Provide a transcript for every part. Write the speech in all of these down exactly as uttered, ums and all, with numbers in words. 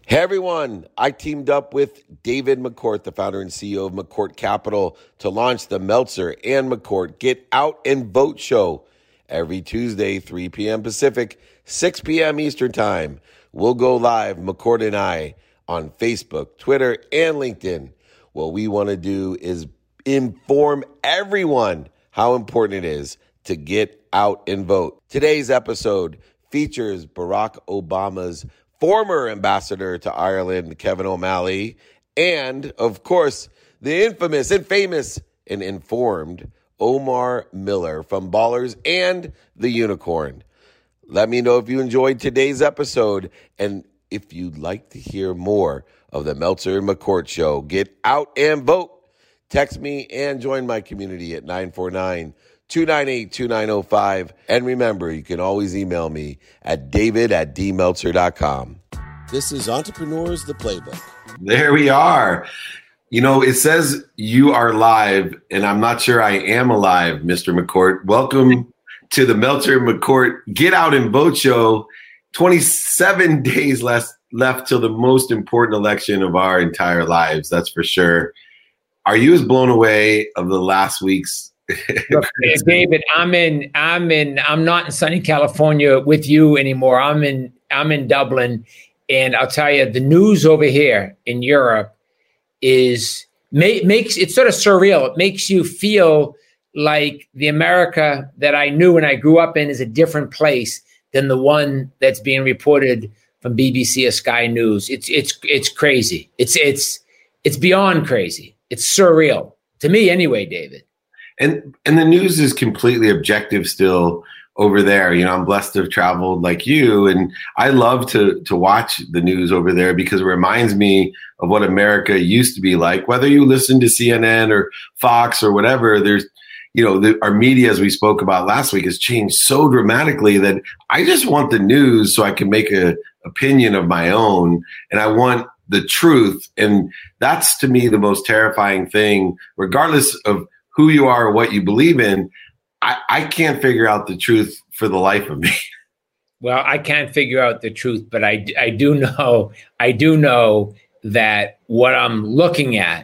Hey everyone, I teamed up with David McCourt, the founder and C E O of McCourt Capital, to launch the Meltzer and McCourt Get Out and Vote show every Tuesday, three p.m. Pacific, six p.m. Eastern Time. We'll go live, McCourt and I, on Facebook, Twitter, and LinkedIn. What we want to do is inform everyone how important it is to get out and vote. Today's episode features Barack Obama's former ambassador to Ireland, Kevin O'Malley, and, of course, the infamous and famous and informed Omar Miller from Ballers and the Unicorn. Let me know if you enjoyed today's episode and if you'd like to hear more of the Meltzer and McCourt Show. Get out and vote. Text me and join my community at nine four nine, two nine eight, two nine zero five. And remember, you can always email me at david at d meltzer dot com. This is Entrepreneurs, the Playbook. There we are. You know, it says you are live, and I'm not sure I am alive, Mister McCourt. Welcome to the Meltzer and McCourt Get Out and Vote Show. twenty-seven days less left till the most important election of our entire lives, that's for sure. Are you as blown away of the last week's? Look, David, I'm in. I'm in. I'm not in sunny California with you anymore. I'm in. I'm in Dublin, and I'll tell you, the news over here in Europe is ma- makes it sort of surreal. It makes you feel like the America that I knew and I grew up in is a different place than the one that's being reported from B B C or Sky News. It's it's it's crazy. It's it's it's beyond crazy. It's surreal to me, anyway, David. And and the news is completely objective still over there. You know, I'm blessed to have traveled like you, and I love to to watch the news over there because it reminds me of what America used to be like. Whether you listen to C N N or Fox or whatever, there's, you know, the, our media, as we spoke about last week, has changed so dramatically that I just want the news so I can make a opinion of my own, and I want the truth. And that's, to me, the most terrifying thing, regardless of who you are or what you believe in. I, I can't figure out the truth for the life of me. Well, I can't figure out the truth, but I, I do know, I do know that what I'm looking at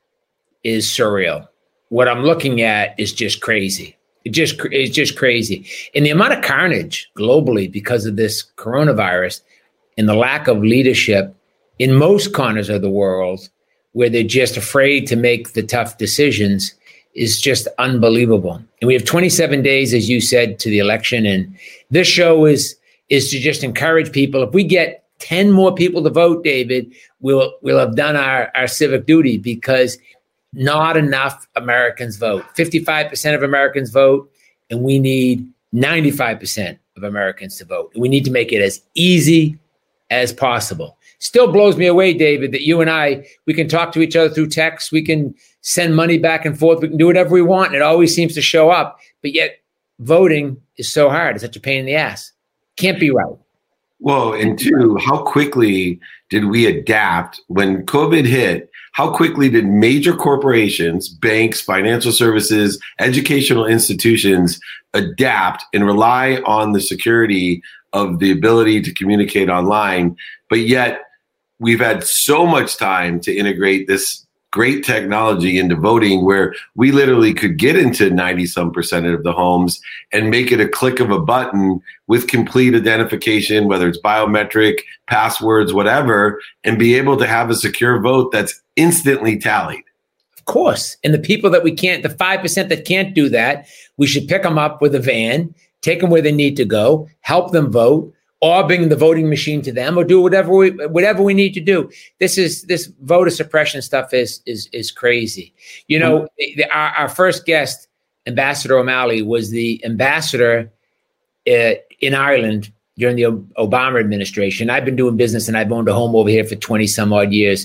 is surreal. What I'm looking at is just crazy. It just it's just crazy. And the amount of carnage globally because of this coronavirus and the lack of leadership in most corners of the world, where they're just afraid to make the tough decisions, is just unbelievable. And we have twenty-seven days, as you said, to the election. And this show is is to just encourage people. If we get ten more people to vote, David, we'll we'll have done our, our civic duty, because not enough Americans vote. fifty-five percent of Americans vote, and we need ninety-five percent of Americans to vote. We need to make it as easy as possible. Still blows me away, David, that you and I, we can talk to each other through text. We can send money back and forth. We can do whatever we want, and it always seems to show up. But yet voting is so hard. It's such a pain in the ass. Can't be right. Well, and two, how quickly did we adapt when COVID hit? How quickly did major corporations, banks, financial services, educational institutions adapt and rely on the security of the ability to communicate online? But yet we've had so much time to integrate this great technology into voting, where we literally could get into ninety some percent of the homes and make it a click of a button with complete identification, whether it's biometric, passwords, whatever, and be able to have a secure vote that's instantly tallied. Of course. And the people that we can't, the five percent that can't do that, we should pick them up with a van, take them where they need to go, help them vote, or bring the voting machine to them, or do whatever we whatever we need to do. This is this voter suppression stuff is is is crazy. You know, mm-hmm. the, our, our first guest, Ambassador O'Malley, was the ambassador uh, in Ireland during the Obama administration. I've been doing business and I've owned a home over here for twenty some odd years.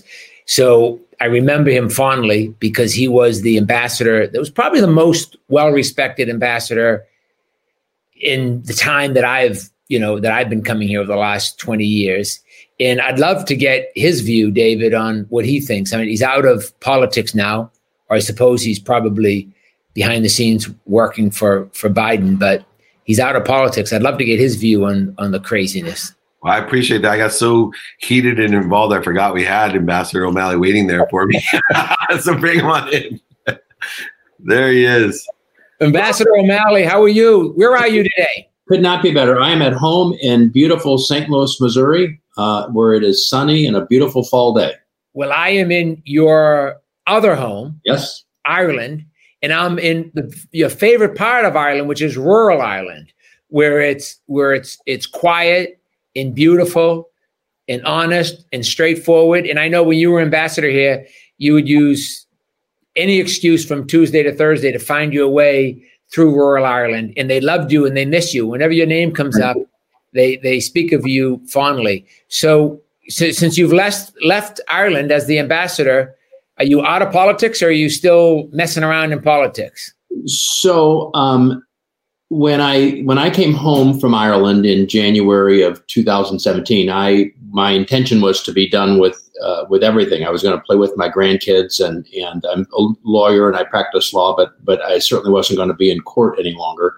So I remember him fondly because he was the ambassador that was probably the most well-respected ambassador in the time that I've you know, that I've been coming here over the last twenty years. And I'd love to get his view, David, on what he thinks. I mean, he's out of politics now, or I suppose he's probably behind the scenes working for, for Biden, but he's out of politics. I'd love to get his view on, on the craziness. Well, I appreciate that. I got so heated and involved, I forgot we had Ambassador O'Malley waiting there for me. So bring him on in. There he is. Ambassador O'Malley, how are you? Where are you today? Could not be better. I am at home in beautiful Saint Louis, Missouri, uh, where it is sunny and a beautiful fall day. Well, I am in your other home, yes, Ireland, and I'm in the, your favorite part of Ireland, which is rural Ireland, where it's where it's it's quiet and beautiful and honest and straightforward. And I know when you were ambassador here, you would use any excuse from Tuesday to Thursday to find your way through rural Ireland. And they loved you and they miss you. Whenever your name comes up, they they speak of you fondly. So, so since you've left, left Ireland as the ambassador, are you out of politics or are you still messing around in politics? So um, when I when I came home from Ireland in January of two thousand seventeen, I my intention was to be done with uh, with everything. I was going to play with my grandkids, and and I'm a lawyer and I practice law, but but I certainly wasn't going to be in court any longer.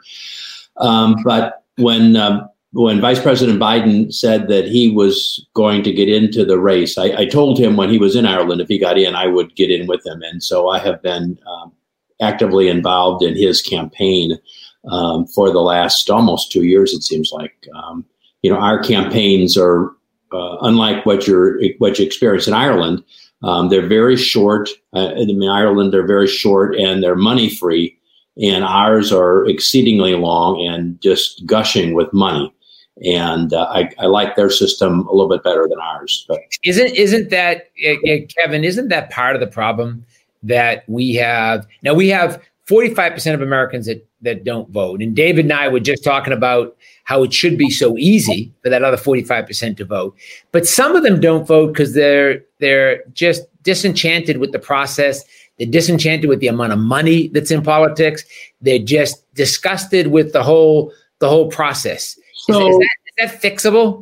Um, but when um, when Vice President Biden said that he was going to get into the race, I, I told him when he was in Ireland, if he got in, I would get in with him, and so I have been um, actively involved in his campaign um, for the last almost two years. It seems like um, you know our campaigns are. Uh, unlike what you're what you experience in Ireland, um, they're very short. Uh, in Ireland, they're very short and they're money free, and ours are exceedingly long and just gushing with money. And uh, I, I like their system a little bit better than ours. But isn't isn't that uh, Kevin? Isn't that part of the problem that we have now? We have forty-five percent of Americans that that don't vote, and David and I were just talking about how it should be so easy for that other forty-five percent to vote. But some of them don't vote because they're they're just disenchanted with the process. They're disenchanted with the amount of money that's in politics. They're just disgusted with the whole the whole process. So, is, is, that, is that fixable?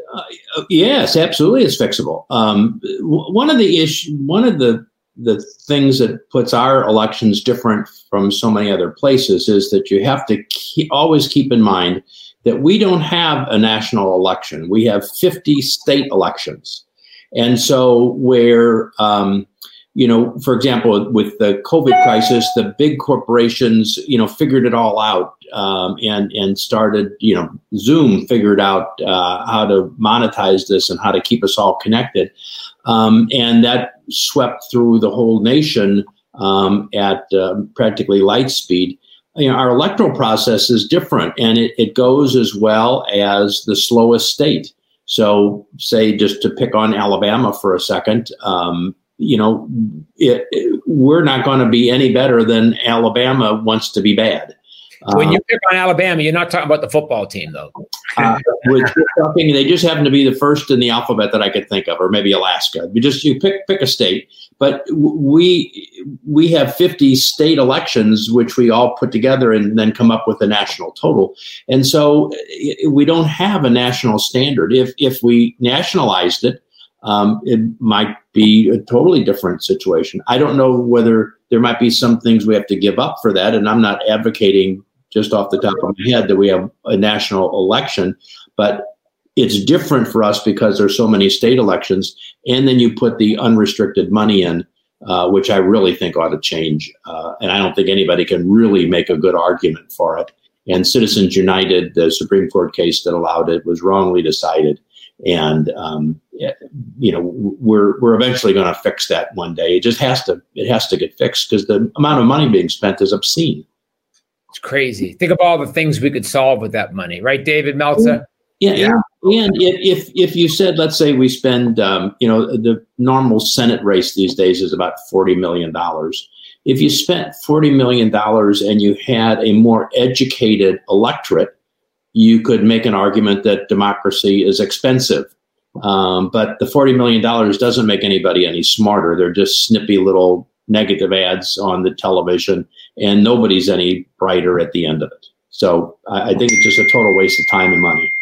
Uh, yes, absolutely, it's fixable. Um, w- one of the issue, one of the the things that puts our elections different from so many other places is that you have to keep, always keep in mind that we don't have a national election. We have fifty state elections. And so where, um, you know, for example, with the COVID crisis, the big corporations, you know, figured it all out um, and, and started, you know, Zoom figured out uh, how to monetize this and how to keep us all connected. Um, and that swept through the whole nation um, at uh, practically light speed. You know, our electoral process is different, and it, it goes as well as the slowest state. So, say, just to pick on Alabama for a second, um, you know, it, it, we're not going to be any better than Alabama wants to be bad. When uh, you pick on Alabama, you're not talking about the football team, though. uh, we're talking, they just happen to be the first in the alphabet that I could think of, or maybe Alaska. We just you pick pick a state, but we we have fifty state elections, which we all put together and then come up with a national total. And so we don't have a national standard. If if we nationalized it, um, it might be a totally different situation. I don't know whether there might be some things we have to give up for that, and I'm not advocating just off the top of my head that we have a national election, but it's different for us because there's so many state elections. And then you put the unrestricted money in, uh, which I really think ought to change. Uh, and I don't think anybody can really make a good argument for it. And Citizens United, the Supreme Court case that allowed it, was wrongly decided. And, um, you know, we're, we're eventually going to fix that one day. It just has to, it has to get fixed because the amount of money being spent is obscene. It's crazy. Think of all the things we could solve with that money, right, David Meltzer? Yeah, yeah. And, and if if you said, let's say we spend, um, you know, the normal Senate race these days is about forty million dollars. If you spent forty million dollars and you had a more educated electorate, you could make an argument that democracy is expensive. Um, but the forty million dollars doesn't make anybody any smarter. They're just snippy little negative ads on the television, and nobody's any brighter at the end of it. So I, I think it's just a total waste of time and money.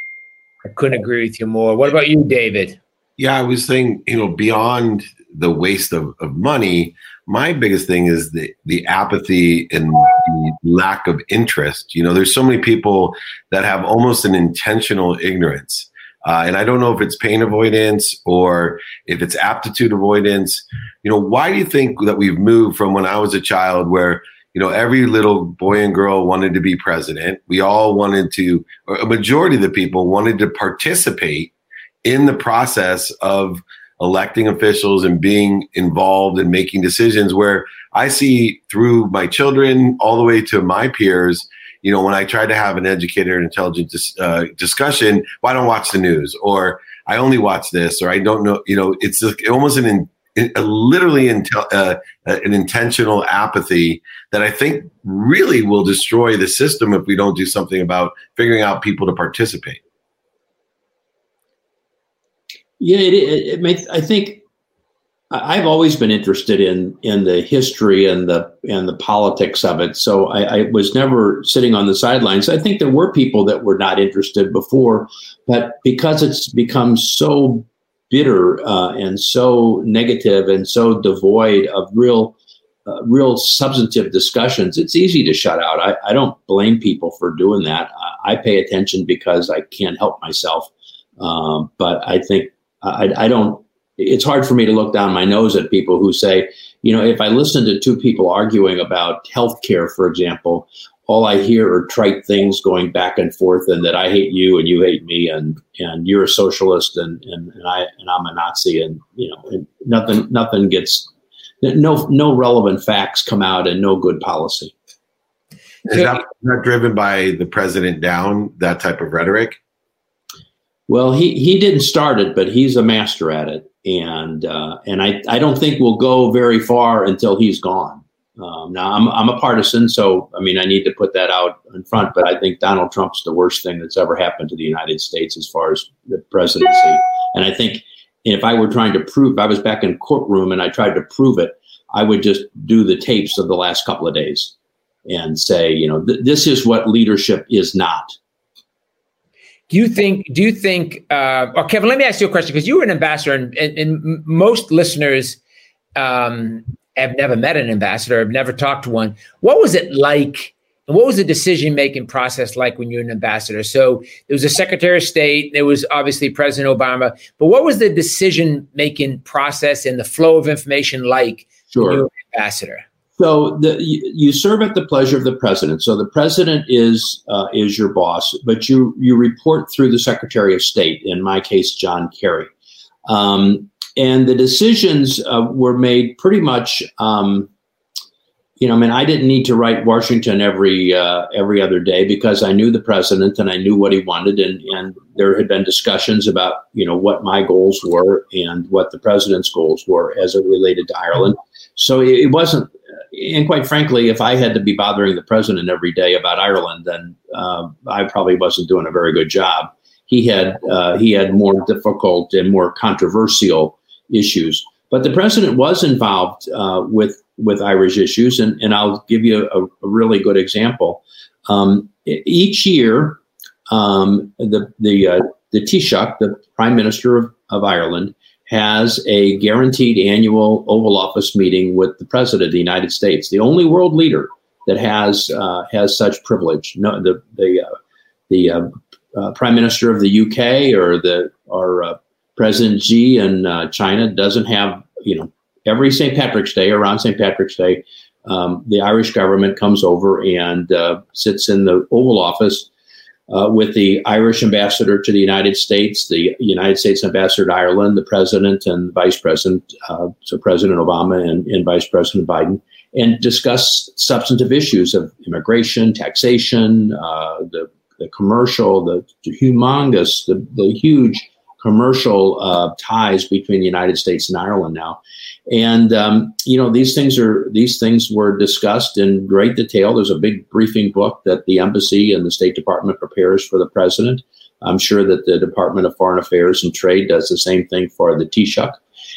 I couldn't agree with you more. What about you, David? Yeah, I was saying, you know, beyond the waste of, of money, my biggest thing is the, the apathy and the lack of interest. You know, there's so many people that have almost an intentional ignorance Uh, and I don't know if it's pain avoidance or if it's aptitude avoidance. You know, why do you think that we've moved from when I was a child where, you know, every little boy and girl wanted to be president? We all wanted to, or a majority of the people wanted to participate in the process of electing officials and being involved in making decisions, where I see through my children all the way to my peers, you know, when I try to have an educated and intelligent dis, uh, discussion, well, I don't watch the news, or I only watch this, or I don't know, you know, it's a, almost an, in, a literally intel, uh, an intentional apathy that I think really will destroy the system if we don't do something about figuring out people to participate. Yeah, it, it, it may, I think I've always been interested in in the history and the and the politics of it. So I, I was never sitting on the sidelines. I think there were people that were not interested before, but because it's become so bitter uh, and so negative and so devoid of real uh, real substantive discussions, it's easy to shut out. I, I don't blame people for doing that. I, I pay attention because I can't help myself. Um, but I think I, I don't. It's hard for me to look down my nose at people who say, you know, if I listen to two people arguing about healthcare, for example, all I hear are trite things going back and forth, and that I hate you and you hate me, and and you're a socialist and and, and I and I'm a Nazi, and you know, and nothing nothing gets no no relevant facts come out, and no good policy. Is that not driven by the president down, that type of rhetoric? Well, he he didn't start it, but he's a master at it. And uh, and I, I don't think we'll go very far until he's gone. Um, now, I'm I'm a partisan, so, I mean, I need to put that out in front. But I think Donald Trump's the worst thing that's ever happened to the United States as far as the presidency. And I think if I were trying to prove, if I was back in courtroom and I tried to prove it, I would just do the tapes of the last couple of days and say, you know, th- this is what leadership is not. Do you think, do you think, uh, oh, Kevin, let me ask you a question, because you were an ambassador, and, and, and most listeners um, have never met an ambassador, have never talked to one. What was it like, and what was the decision-making process like when you were an ambassador? So there was a Secretary of State, there was obviously President Obama, but what was the decision-making process and the flow of information like Sure. when you were an ambassador? So the, you, you serve at the pleasure of the president. So the president is uh, is your boss, but you you report through the Secretary of State, in my case, John Kerry. Um, and the decisions uh, were made pretty much, um, you know, I mean, I didn't need to write Washington every uh, every other day, because I knew the president and I knew what he wanted. And, and there had been discussions about, you know, what my goals were and what the president's goals were as it related to Ireland. So it, it wasn't. And quite frankly, if I had to be bothering the president every day about Ireland, then uh, I probably wasn't doing a very good job. He had uh, he had more difficult and more controversial issues. But the president was involved uh, with with Irish issues, and, and I'll give you a, a really good example. Um, each year, um, the the uh, the Taoiseach, the Prime Minister of, of Ireland, has a guaranteed annual Oval Office meeting with the President of the United States, the only world leader that has uh, has such privilege. No, the the uh, the uh, uh, Prime Minister of the U K or the or uh, President Xi in uh, China doesn't have. You know, every Saint Patrick's Day, around Saint Patrick's Day, um, the Irish government comes over and uh, sits in the Oval Office Uh, with the Irish ambassador to the United States, the United States ambassador to Ireland, the president and vice president, uh, so President Obama and, and Vice President Biden, and discuss substantive issues of immigration, taxation, uh, the, the commercial, the, the humongous, the, the huge commercial uh, ties between the United States and Ireland now. And, um, you know, these things are these things were discussed in great detail. There's a big briefing book that the embassy and the State Department prepares for the president. I'm sure that the Department of Foreign Affairs and Trade does the same thing for the Taoiseach.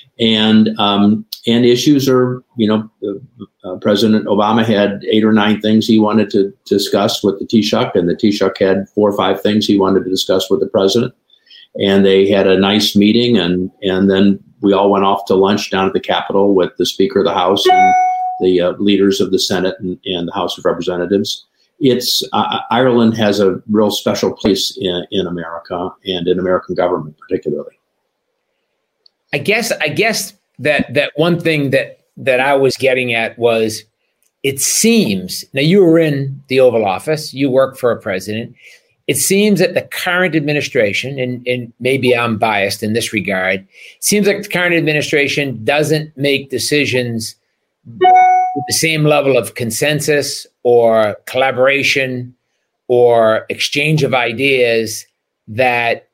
And um, and issues are, you know, uh, President Obama had eight or nine things he wanted to discuss with the Taoiseach, and the Taoiseach had four or five things he wanted to discuss with the president. And they had a nice meeting, and and then we all went off to lunch down at the Capitol with the Speaker of the House and the uh, leaders of the Senate and, and the House of Representatives. it's uh, Ireland has a real special place in, in America and in American government particularly. I guess I guess that that one thing that that I was getting at was, it seems, now you were in the Oval Office, you work for a president. It seems that the current administration, and, and maybe I'm biased in this regard, it seems like the current administration doesn't make decisions with the same level of consensus or collaboration or exchange of ideas that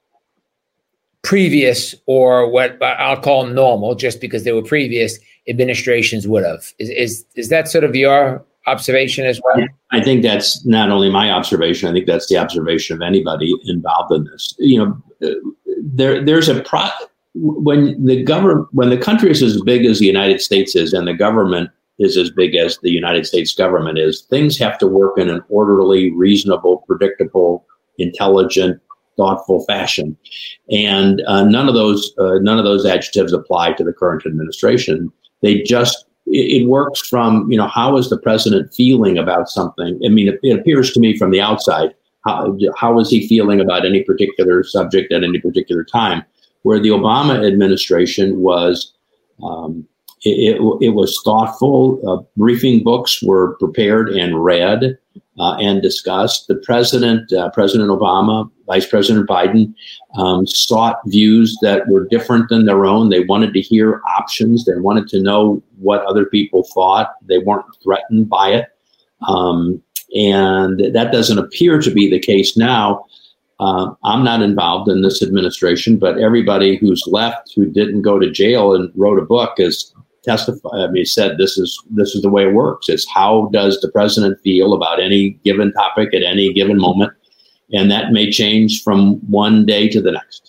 previous, or what I'll call normal, just because they were previous administrations would have. Is is, is that sort of your observation as well? I think that's not only my observation. I think that's the observation of anybody involved in this. You know, there there's a pro when the government when the country is as big as the United States is, and the government is as big as the United States government is, things have to work in an orderly, reasonable, predictable, intelligent, thoughtful fashion, and uh, none of those uh, none of those adjectives apply to the current administration. They just it, it works from, you know, how is the president feeling about something? I mean, it, it appears to me from the outside, how how is he feeling about any particular subject at any particular time? Where the Obama administration was, um, it, it, it was thoughtful. Uh, briefing books were prepared and read uh, and discussed. The president, uh, President Obama, Vice President Biden, um, sought views that were different than their own. They wanted to hear options. They wanted to know what other people thought. They weren't threatened by it. Um, and that doesn't appear to be the case now. Uh, I'm not involved in this administration, but everybody who's left who didn't go to jail and wrote a book has testified. I mean, said this is this is the way it works. It's how does the president feel about any given topic at any given moment, and that may change from one day to the next.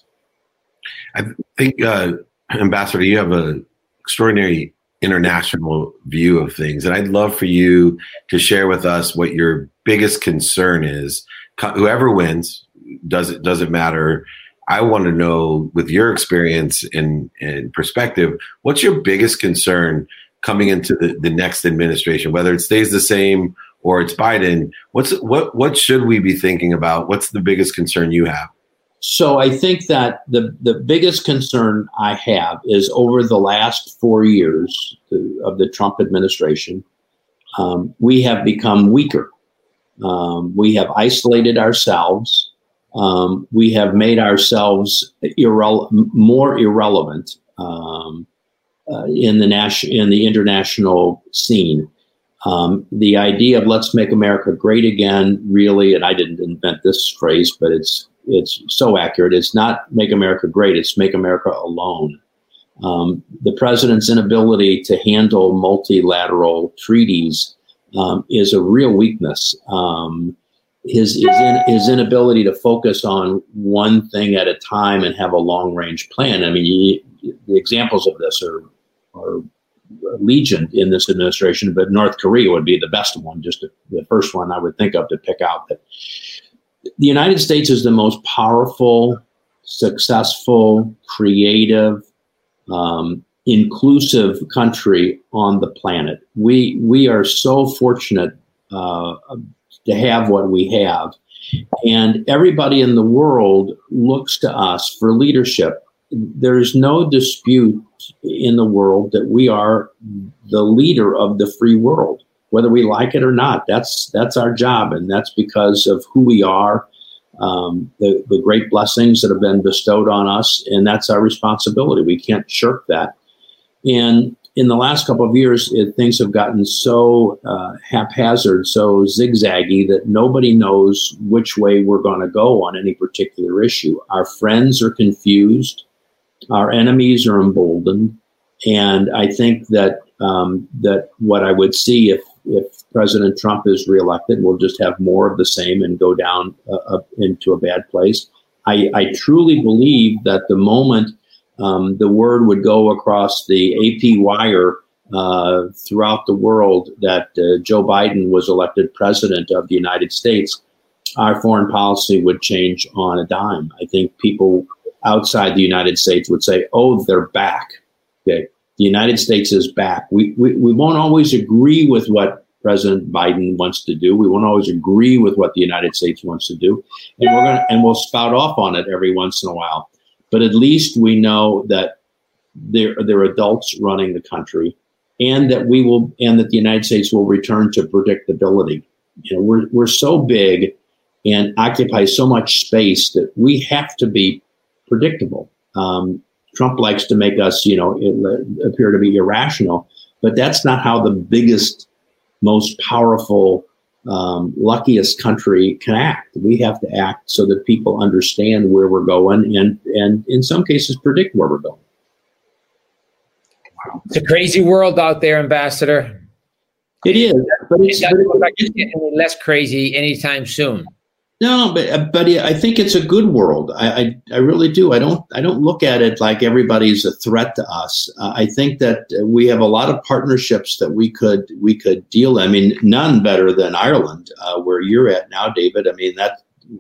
I think, uh, Ambassador, you have an extraordinary international view of things, and I'd love for you to share with us what your biggest concern is. Whoever wins. Does it doesn't matter. I want to know, with your experience and, and perspective, what's your biggest concern coming into the, the next administration, whether it stays the same or it's Biden? What's what what should we be thinking about? What's the biggest concern you have? So I think that the, the biggest concern I have is over the last four years of the Trump administration, um, we have become weaker. Um, we have isolated ourselves. Um, we have made ourselves irre- more irrelevant um, uh, in the nas- in the international scene. Um, the idea of "let's make America great again," really, and I didn't invent this phrase, but it's it's so accurate. It's not "make America great"; it's "make America alone." Um, the president's inability to handle multilateral treaties um, is a real weakness. Um, His his, in, his inability to focus on one thing at a time and have a long range plan. I mean, you, the examples of this are are legion in this administration, but North Korea would be the best one, just the, the first one I would think of to pick out. That the United States is the most powerful, successful, creative, um, inclusive country on the planet. We we are so fortunate Uh, to have what we have. And everybody in the world looks to us for leadership. There is no dispute in the world that we are the leader of the free world, whether we like it or not. That's that's our job, and that's because of who we are, um, the, the great blessings that have been bestowed on us, and that's our responsibility. We can't shirk that. And in the last couple of years, it, things have gotten so uh, haphazard, so zigzaggy that nobody knows which way we're going to go on any particular issue. Our friends are confused. Our enemies are emboldened. And I think that um, that what I would see if, if President Trump is reelected, we'll just have more of the same and go down uh, up into a bad place. I, I truly believe that the moment Um, the word would go across the A P wire uh, throughout the world that uh, Joe Biden was elected president of the United States, our foreign policy would change on a dime. I think people outside the United States would say, oh, they're back. Okay, the United States is back. We, we, we won't always agree with what President Biden wants to do. We won't always agree with what the United States wants to do, and we're going to and we'll spout off on it every once in a while. But at least we know that there there are adults running the country, and that we will and that the United States will return to predictability. You know, we're we're so big and occupy so much space that we have to be predictable. Um, Trump likes to make us, you know, appear to be irrational, but that's not how the biggest, most powerful, um, luckiest country can act. We have to act so that people understand where we're going and, and in some cases, predict where we're going. It's a crazy world out there, Ambassador. It is, but it's, it doesn't but look like it's getting any less crazy anytime soon. No, but but I think it's a good world. I, I I really do. I don't I don't look at it like everybody's a threat to us. Uh, I think that we have a lot of partnerships that we could we could deal. I mean, none better than Ireland, uh, where you're at now, David. I mean, that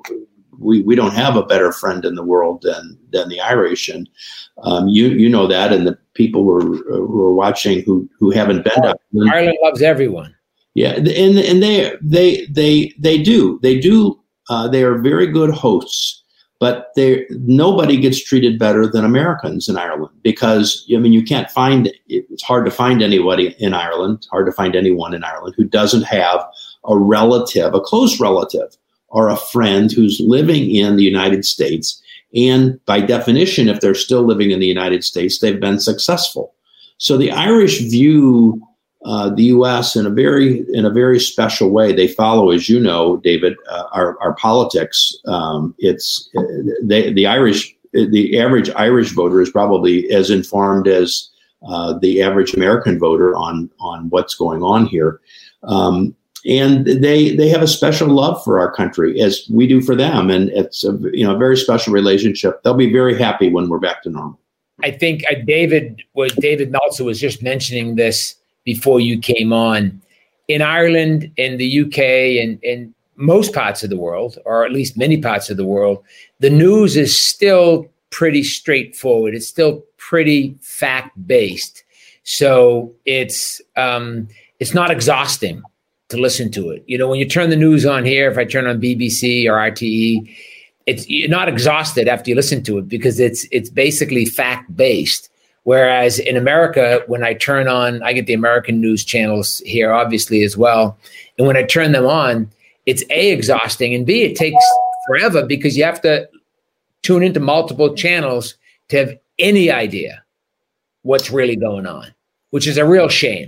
we we don't have a better friend in the world than than the Irish, and um, you you know that, and the people who are, who are watching who who haven't been to Ireland. Ireland loves everyone. Yeah, and and they they they they do they do. Uh, they are very good hosts, but they nobody gets treated better than Americans in Ireland because, I mean, you can't find, it's hard to find anybody in Ireland, hard to find anyone in Ireland who doesn't have a relative, a close relative, or a friend who's living in the United States. And by definition, if they're still living in the United States, they've been successful. So the Irish view Uh, the U S in a very in a very special way. They follow, as you know, David, uh, our our politics. Um, it's uh, they, the Irish, the average Irish voter is probably as informed as uh, the average American voter on on what's going on here, um, and they they have a special love for our country as we do for them, and it's a you know a very special relationship. They'll be very happy when we're back to normal. I think uh, David was David Meltzer was just mentioning this before you came on. In Ireland, in the U K, and in most parts of the world, or at least many parts of the world, the news is still pretty straightforward. It's still pretty fact-based. So it's um, it's not exhausting to listen to it. You know, when you turn the news on here, if I turn on B B C or R T E, it's you're not exhausted after you listen to it because it's it's basically fact-based. Whereas in America, when I turn on, I get the American news channels here, obviously, as well. And when I turn them on, it's A, exhausting, and B, it takes forever because you have to tune into multiple channels to have any idea what's really going on, which is a real shame.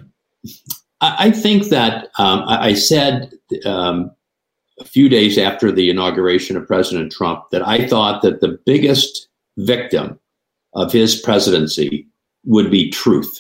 I think that um, I said um, a few days after the inauguration of President Trump that I thought that the biggest victim of his presidency would be truth.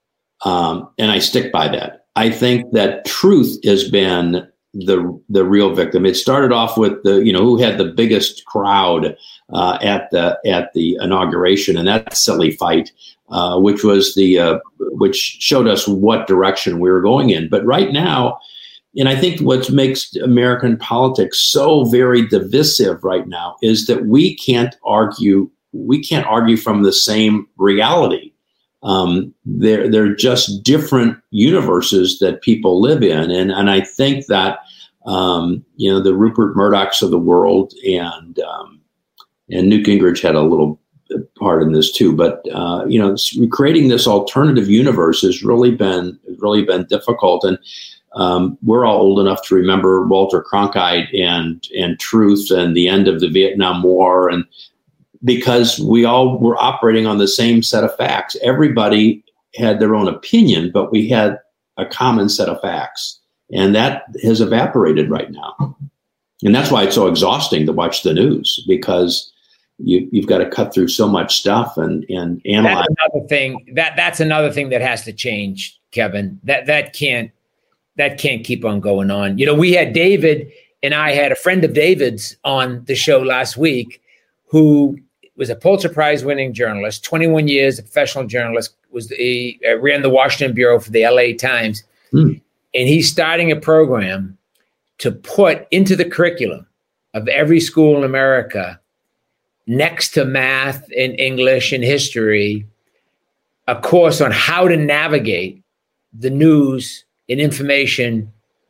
Um, and I stick by that. I think that truth has been the the real victim. It started off with the, you know, who had the biggest crowd uh, at the at the inauguration, and that silly fight, uh, which was the uh, which showed us what direction we were going in. But right now, and I think what makes American politics so very divisive right now is that we can't argue. We can't argue from the same reality. Um, they're they're just different universes that people live in, and and I think that um, you know the Rupert Murdochs of the world and um, and Newt Gingrich had a little part in this too. But uh, you know, creating this alternative universe has really been really been difficult, and um, we're all old enough to remember Walter Cronkite and and Truth and the end of the Vietnam War, and because we all were operating on the same set of facts. Everybody had their own opinion, but we had a common set of facts. And that has evaporated right now. And that's why it's so exhausting to watch the news, because you, you've got to cut through so much stuff and, and analyze. That's another thing. That that's another thing that has to change, Kevin. That that can't that can't keep on going on. You know, we had David and I had a friend of David's on the show last week who was a Pulitzer Prize winning journalist, twenty-one years, a professional journalist, was the, uh, ran the Washington bureau for the L A Times. Mm. And he's starting a program to put into the curriculum of every school in America, next to math and English and history, a course on how to navigate the news and information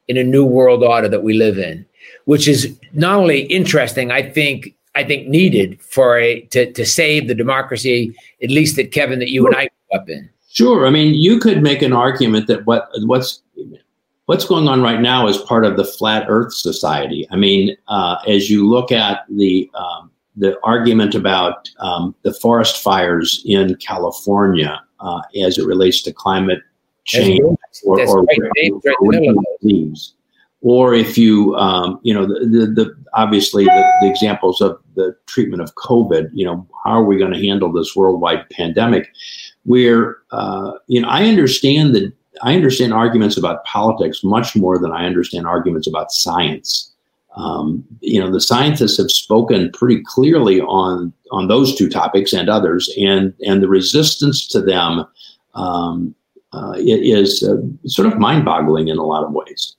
in a new world order that we live in, which is not only interesting, I think, I think needed for a to, to save the democracy, at least that Kevin, that you and I grew up in. Sure. I mean, you could make an argument that what what's what's going on right now is part of the Flat Earth Society. I mean, uh, as you look at the um, the argument about um, the forest fires in California uh, as it relates to climate change, or, or, right. or, or leaves, or if you um, you know the, the, the obviously the, the examples of the treatment of COVID. You know, how are we going to handle this worldwide pandemic? Where uh, you know, I understand that I understand arguments about politics much more than I understand arguments about science. Um, you know, the scientists have spoken pretty clearly on on those two topics and others, and and the resistance to them um, uh, is uh, sort of mind-boggling in a lot of ways.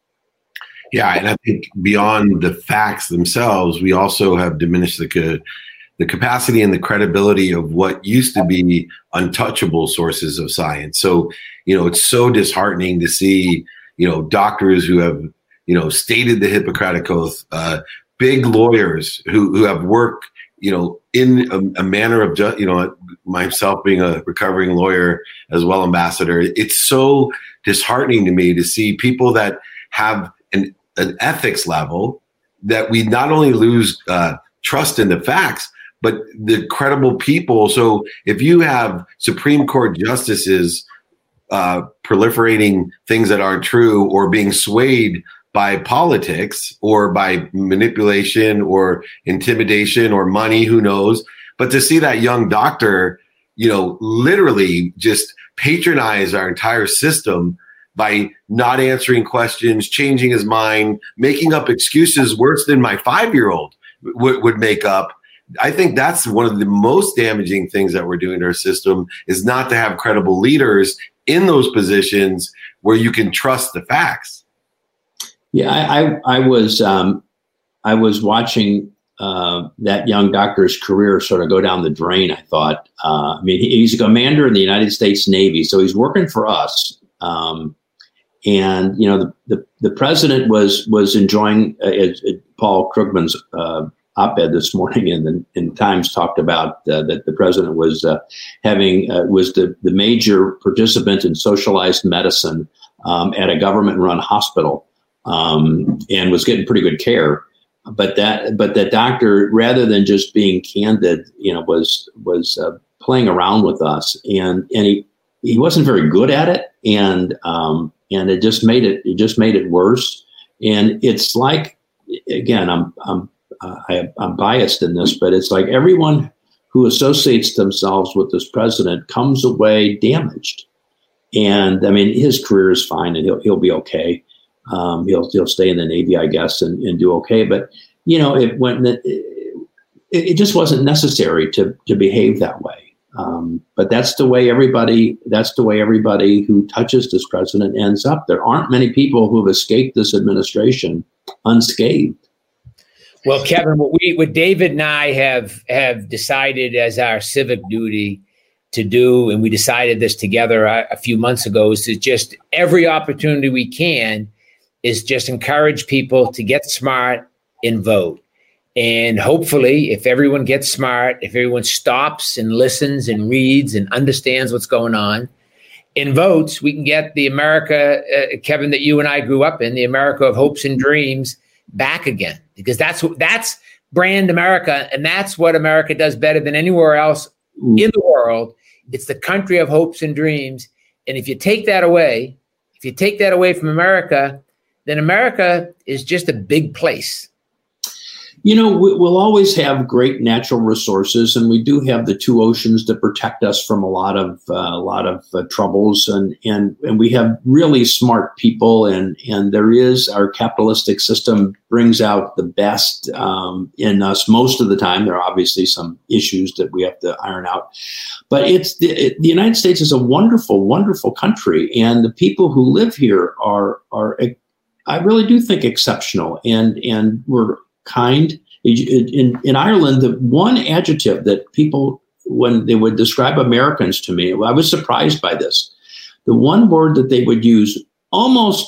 Yeah, and I think beyond the facts themselves, we also have diminished the ca- the capacity and the credibility of what used to be untouchable sources of science. So, you know, it's so disheartening to see, you know, doctors who have, you know, stated the Hippocratic Oath, uh, big lawyers who, who have worked, you know, in a, a manner of, ju- you know, myself being a recovering lawyer as well, ambassador. It's so disheartening to me to see people that have an, an ethics level that we not only lose uh, trust in the facts, but the credible people. So if you have Supreme Court justices uh, proliferating things that aren't true or being swayed by politics or by manipulation or intimidation or money, who knows? But to see that young doctor, you know, literally just patronize our entire system by not answering questions, changing his mind, making up excuses worse than my five-year-old w- would make up. I think that's one of the most damaging things that we're doing to our system, is not to have credible leaders in those positions where you can trust the facts. Yeah, I, I, I was um, I was watching uh, that young doctor's career sort of go down the drain. I thought, uh, I mean, he, he's a commander in the United States Navy, so he's working for us. Um, and you know, the, the the president was was enjoying uh, it, it, Paul Krugman's uh, op-ed this morning in the in Times talked about uh, that the president was uh, having uh, was the, the major participant in socialized medicine um, at a government-run hospital, um, and was getting pretty good care. But that but that doctor, rather than just being candid, you know, was was uh, playing around with us, and and he he wasn't very good at it, and um, and it just made it it just made it worse. And it's like, again, I'm I'm Uh, I, I'm biased in this, but it's like everyone who associates themselves with this president comes away damaged. And I mean, his career is fine, and he'll he'll be okay. Um, he'll he'll stay in the Navy, I guess, and, and do okay. But you know, it went. It, it just wasn't necessary to to behave that way. Um, but that's the way everybody. That's the way everybody who touches this president ends up. There aren't many people who have escaped this administration unscathed. Well, Kevin, what we, what David and I have have decided as our civic duty to do, and we decided this together a, a few months ago, is to just every opportunity we can is just encourage people to get smart and vote. And hopefully, if everyone gets smart, if everyone stops and listens and reads and understands what's going on and votes, we can get the America, uh, Kevin, that you and I grew up in, the America of hopes and dreams, back again, because that's what that's brand America, and that's what America does better than anywhere else in the world. It's the country of hopes and dreams. And if you take that away, if you take that away from America, then America is just a big place. You know, we'll always have great natural resources, and we do have the two oceans that protect us from a lot of uh, a lot of uh, troubles, and and and we have really smart people, and and there is our capitalistic system brings out the best um, in us most of the time. There are obviously some issues that we have to iron out, but it's the, it, the United States is a wonderful, wonderful country, and the people who live here are are I really do think exceptional, and and we're kind. In, in Ireland, the one adjective that people, when they would describe Americans to me, I was surprised by this. The one word that they would use almost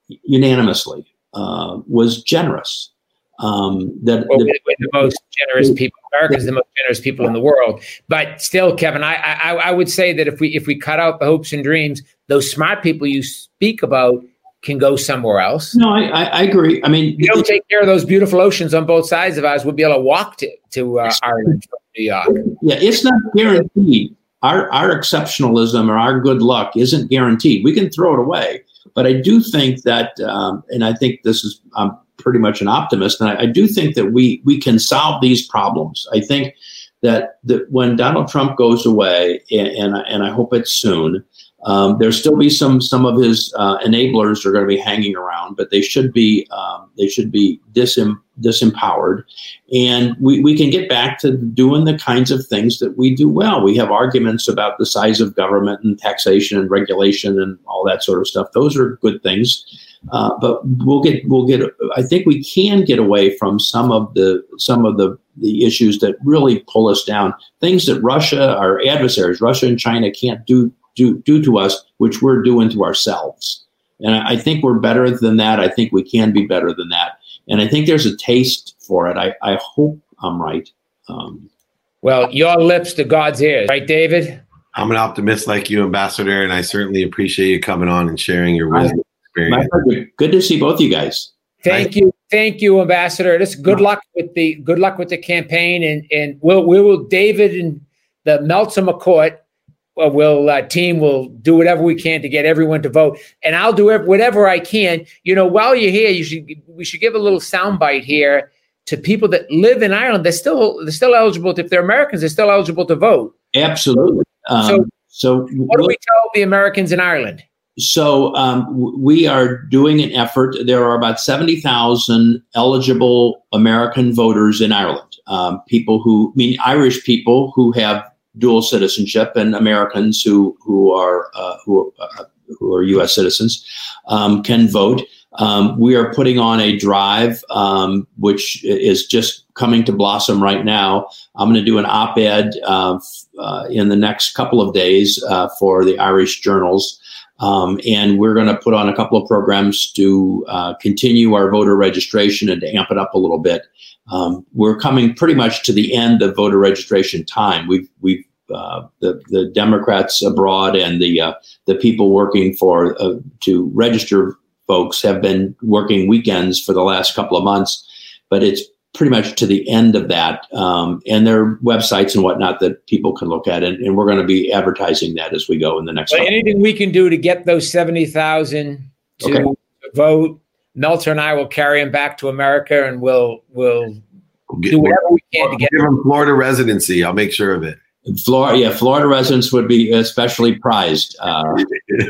unanimously uh, was generous. Um, that well, the, we're, we're the most generous people. America's the most generous people in the world. But still, Kevin, I, I I would say that if we if we cut out the hopes and dreams, those smart people you speak about can go somewhere else. No, I, I, I agree. I mean, if you don't take care of those beautiful oceans on both sides of us, we'll be able to walk to to uh, Ireland from New York. Yeah, it's not guaranteed. Our our exceptionalism or our good luck isn't guaranteed. We can throw it away, but I do think that, um, and I think this is. Um, pretty much an optimist. And I, I do think that we we can solve these problems. I think that, that when Donald Trump goes away, and, and, I, and I hope it's soon, um, there'll still be some some of his uh, enablers are going to be hanging around, but they should be um, they should be disem, disempowered. And we, we can get back to doing the kinds of things that we do well. We have arguments about the size of government and taxation and regulation and all that sort of stuff. Those are good things. Uh, but we'll get we'll get. I think we can get away from some of the some of the, the issues that really pull us down. Things that Russia, our adversaries, Russia and China, can't do do do to us, which we're doing to ourselves. And I, I think we're better than that. I think we can be better than that. And I think there's a taste for it. I, I hope I'm right. Um, well, your lips to God's ears, right, David? I'm an optimist like you, Ambassador, and I certainly appreciate you coming on and sharing your wisdom. My pleasure. Good to see both of you guys. Thank you, thank you, Ambassador. Just good luck with the good luck with the campaign, and and we'll we will David and the Meltzer McCourt uh, will uh, team will do whatever we can to get everyone to vote, and I'll do whatever I can. You know, while you're here, you should we should give a little soundbite here to people that live in Ireland. They're still they're still eligible to, if they're Americans, they're still eligible to vote. Absolutely. Um, so, so what do we tell the Americans in Ireland? So um, w- we are doing an effort. There are about seventy thousand eligible American voters in Ireland. Um, people who, I mean, Irish people who have dual citizenship, and Americans who who are uh, who uh, who are U S citizens um, can vote. Um, we are putting on a drive, um, which is just coming to blossom right now. I'm going to do an op-ed uh, uh, in the next couple of days uh, for the Irish journals. Um, and we're going to put on a couple of programs to uh, continue our voter registration and to amp it up a little bit. Um, we're coming pretty much to the end of voter registration time. We've we've uh, the the Democrats abroad and the uh, the people working for uh, to register folks have been working weekends for the last couple of months, but it's pretty much to the end of that. Um, and there are websites and whatnot that people can look at, and, and we're going to be advertising that as we go in the next. Well, anything we can do to get those seventy thousand to okay. vote, Meltzer and I will carry them back to America, and we'll we'll get, do whatever we can to get give them Florida residency. I'll make sure of it. Florida, yeah, Florida residents would be especially prized. Uh,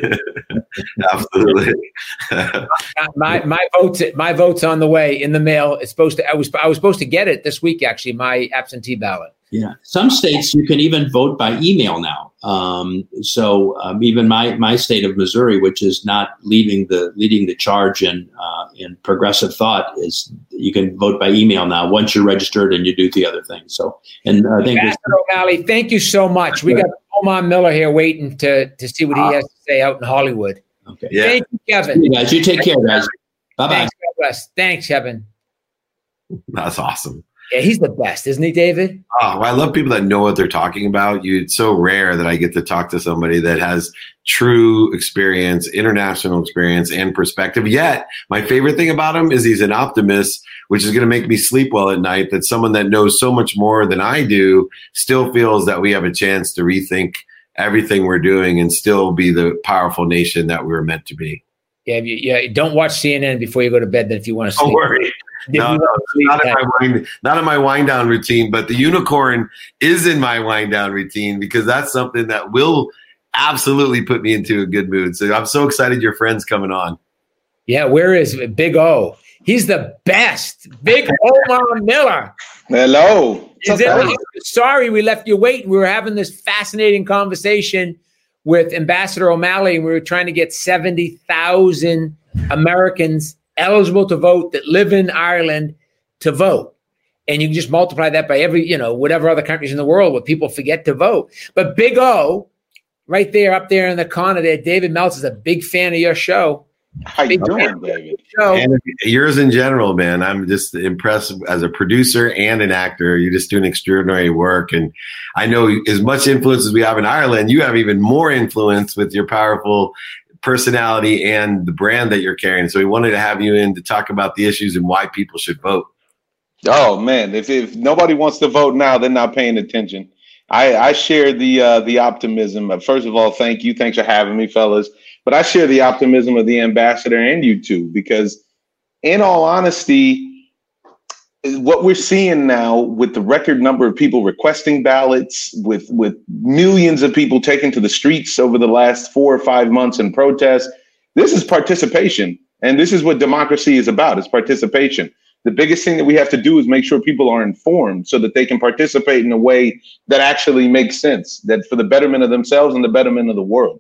Absolutely. my my vote's my vote's on the way in the mail. It's supposed to. I was I was supposed to get it this week. Actually, my absentee ballot. Yeah, some states you can even vote by email now. Um, so um, even my my state of Missouri, which is not leading the leading the charge in uh, in progressive thought, is you can vote by email now once you're registered and you do the other things. So, and I think Ambassador O'Malley, thank you so much. We got Omar Miller here waiting to to see what he has to say out in Hollywood. Okay, yeah. Thank you, Kevin. You guys, you take care, guys. Bye bye. Thanks, God bless. Thanks, Kevin. That's awesome. Yeah, he's the best, isn't he, David? Oh, I love people that know what they're talking about. You, it's so rare that I get to talk to somebody that has true experience, international experience, and perspective. Yet, my favorite thing about him is he's an optimist, which is going to make me sleep well at night, that someone that knows so much more than I do still feels that we have a chance to rethink everything we're doing and still be the powerful nation that we were meant to be. Yeah, you, yeah. Don't watch C N N before you go to bed. Then, if you want to sleep, don't worry. No, no, not in my wind, not in my wind down routine. But the unicorn is in my wind down routine because that's something that will absolutely put me into a good mood. So I'm so excited your friend's coming on. Yeah, where is Big O? He's the best. Big Omar Miller. Hello. Is it, sorry we left you waiting. We were having this fascinating conversation with Ambassador O'Malley, and we were trying to get seventy thousand Americans eligible to vote that live in Ireland to vote. And you can just multiply that by every, you know, whatever other countries in the world where people forget to vote. But Big O, right there, up there in the corner there, David Meltzer is a big fan of your show. How you doing, David? And yours in general, man. I'm just impressed as a producer and an actor. You're just doing extraordinary work. And I know as much influence as we have in Ireland, you have even more influence with your powerful personality and the brand that you're carrying. So we wanted to have you in to talk about the issues and why people should vote. Oh, man. If, if nobody wants to vote now, they're not paying attention. I, I share the uh, the optimism. First of all, thank you. Thanks for having me, fellas. But I share the optimism of the ambassador and you too, because in all honesty, what we're seeing now with the record number of people requesting ballots, with, with millions of people taken to the streets over the last four or five months in protest, this is participation. And this is what democracy is about, is participation. The biggest thing that we have to do is make sure people are informed so that they can participate in a way that actually makes sense, that for the betterment of themselves and the betterment of the world.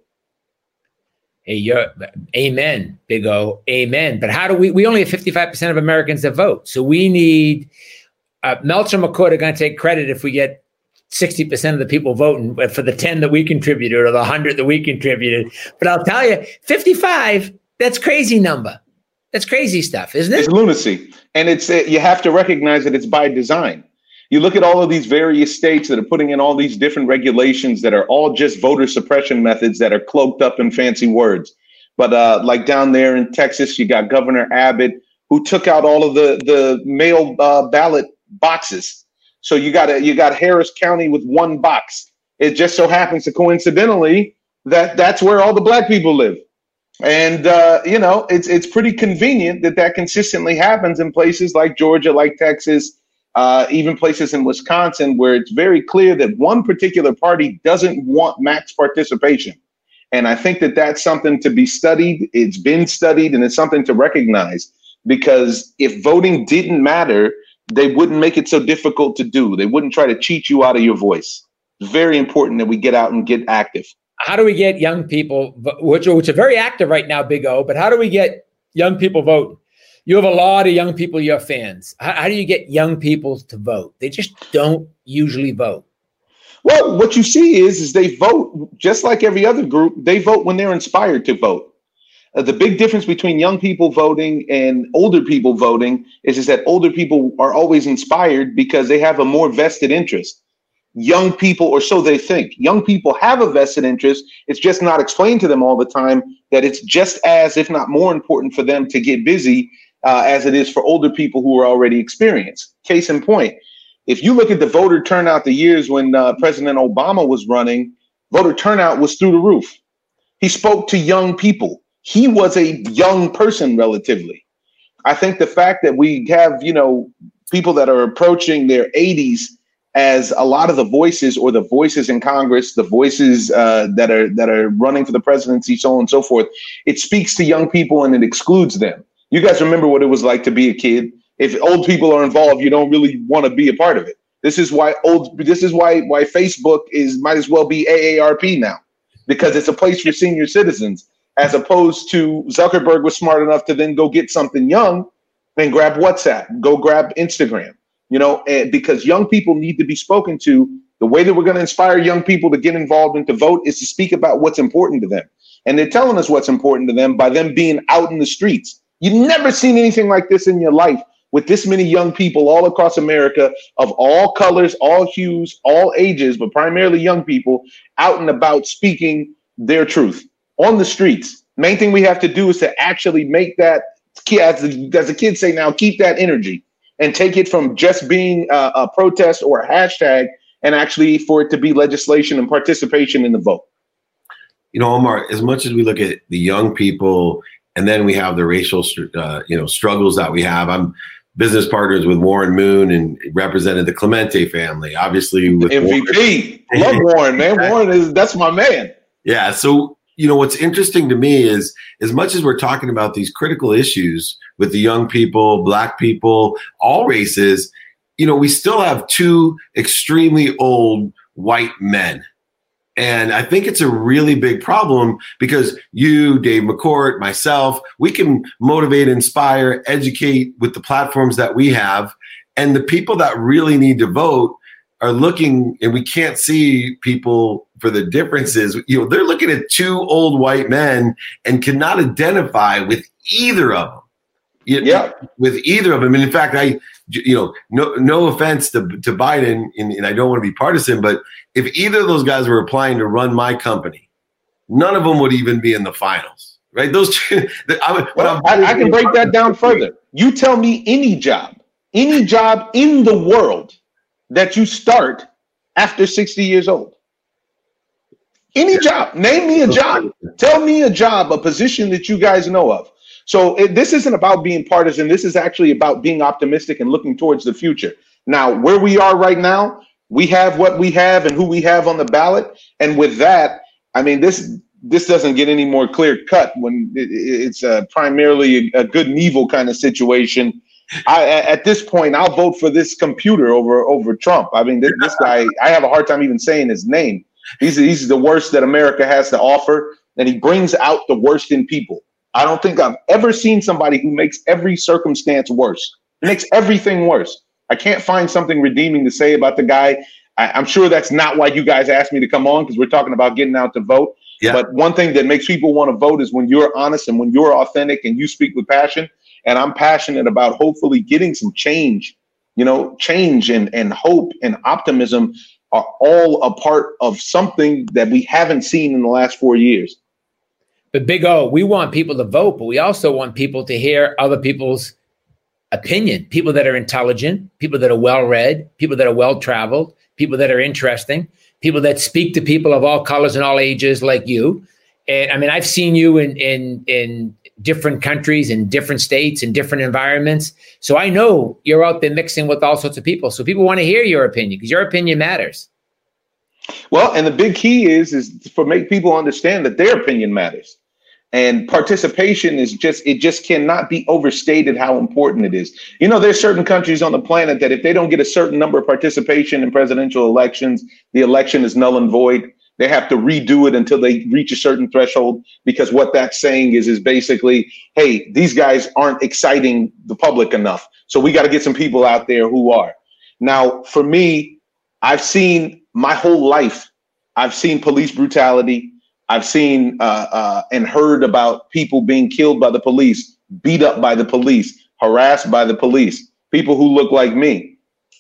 Hey, you're, amen, Big O, amen. But how do we, we only have fifty-five percent of Americans that vote. So we need, uh, Meltzer McCourt are going to take credit if we get sixty percent of the people voting for the ten that we contributed or the one hundred that we contributed. But I'll tell you, fifty-five, that's crazy number. That's crazy stuff, isn't it? It's lunacy. And it's uh, you have to recognize that it's by design. You look at all of these various states that are putting in all these different regulations that are all just voter suppression methods that are cloaked up in fancy words. But uh, like down there in Texas, you got Governor Abbott, who took out all of the, the mail uh, ballot boxes. So you got a, you got Harris County with one box. It just so happens to coincidentally that that's where all the black people live. And, uh, you know, it's it's pretty convenient that that consistently happens in places like Georgia, like Texas, uh, even places in Wisconsin, where it's very clear that one particular party doesn't want max participation. And I think that that's something to be studied. It's been studied, and it's something to recognize, because if voting didn't matter, they wouldn't make it so difficult to do. They wouldn't try to cheat you out of your voice. It's very important that we get out and get active. How do we get young people, which are, which are very active right now, Big O, but how do we get young people voting? You have a lot of young people, your fans. How, how do you get young people to vote? They just don't usually vote. Well, what you see is, is they vote just like every other group. They vote when they're inspired to vote. Uh, the big difference between young people voting and older people voting is, is that older people are always inspired because they have a more vested interest. Young people, or so they think, young people have a vested interest. It's just not explained to them all the time that it's just as, if not more important for them to get busy uh, as it is for older people who are already experienced. Case in point, if you look at the voter turnout the years when uh, President Obama was running, voter turnout was through the roof. He spoke to young people. He was a young person relatively. I think the fact that we have, you know, people that are approaching their eighties as a lot of the voices, or the voices in Congress, the voices uh, that are that are running for the presidency, so on and so forth, it speaks to young people and it excludes them. You guys remember what it was like to be a kid. If old people are involved, you don't really want to be a part of it. This is why old. This is why why Facebook is might as well be A A R P now, because it's a place for senior citizens, as opposed to Zuckerberg was smart enough to then go get something young and grab WhatsApp, go grab Instagram. You know, and because young people need to be spoken to. The way that we're going to inspire young people to get involved and to vote is to speak about what's important to them. And they're telling us what's important to them by them being out in the streets. You've never seen anything like this in your life, with this many young people all across America, of all colors, all hues, all ages, but primarily young people out and about speaking their truth on the streets. Main thing we have to do is to actually make that, as the, as the kids say now, keep that energy. And take it from just being a, a protest or a hashtag, and actually for it to be legislation and participation in the vote. You know, Omar, as much as we look at the young people, and then we have the racial, uh, you know, struggles that we have. I'm business partners with Warren Moon and represented the Clemente family, obviously. With M V P, love Warren, man. Warren is that's my man. Yeah. So, you know, what's interesting to me is, as much as we're talking about these critical issues with the young people, black people, all races, you know, we still have two extremely old white men. And I think it's a really big problem, because you, Dave McCourt, myself, we can motivate, inspire, educate with the platforms that we have. And the people that really need to vote are looking, and we can't see people for the differences, you know, they're looking at two old white men and cannot identify with either of them. You, yeah, with either of them. And in fact, I, you know, no, no offense to, to Biden, and, and I don't want to be partisan, but if either of those guys were applying to run my company, none of them would even be in the finals, right? Those two. I, well, I, I can break that down further. You tell me any job, any job in the world that you start after sixty years old. Any job. Name me a job. Tell me a job, a position that you guys know of. So it, this isn't about being partisan. This is actually about being optimistic and looking towards the future. Now, where we are right now, we have what we have and who we have on the ballot. And with that, I mean, this this doesn't get any more clear cut when it, it's uh, primarily a, a good and evil kind of situation. I, at this point, I'll vote for this computer over over Trump. I mean, this, this guy, I have a hard time even saying his name. He's, he's the worst that America has to offer, and he brings out the worst in people. I don't think I've ever seen somebody who makes every circumstance worse. He makes everything worse. I can't find something redeeming to say about the guy. I, I'm sure that's not why you guys asked me to come on, because we're talking about getting out to vote. Yeah. But one thing that makes people want to vote is when you're honest and when you're authentic and you speak with passion. And I'm passionate about hopefully getting some change. You know, change and, and hope and optimism are all a part of something that we haven't seen in the last four years. But Big O, we want people to vote, but we also want people to hear other people's opinion, people that are intelligent, people that are well-read, people that are well-traveled, people that are interesting, people that speak to people of all colors and all ages like you. And I mean, I've seen you in in in different countries, in different states, in different environments. So I know you're out there mixing with all sorts of people. So people want to hear your opinion because your opinion matters. Well, and the big key is, is for make people understand that their opinion matters. And participation is just, it just cannot be overstated how important it is. You know, there's certain countries on the planet that if they don't get a certain number of participation in presidential elections, the election is null and void. They have to redo it until they reach a certain threshold, because what that's saying is, is basically, hey, these guys aren't exciting the public enough. So we got to get some people out there who are. Now, for me, I've seen my whole life, I've seen police brutality. I've seen uh, uh, and heard about people being killed by the police, beat up by the police, harassed by the police, people who look like me.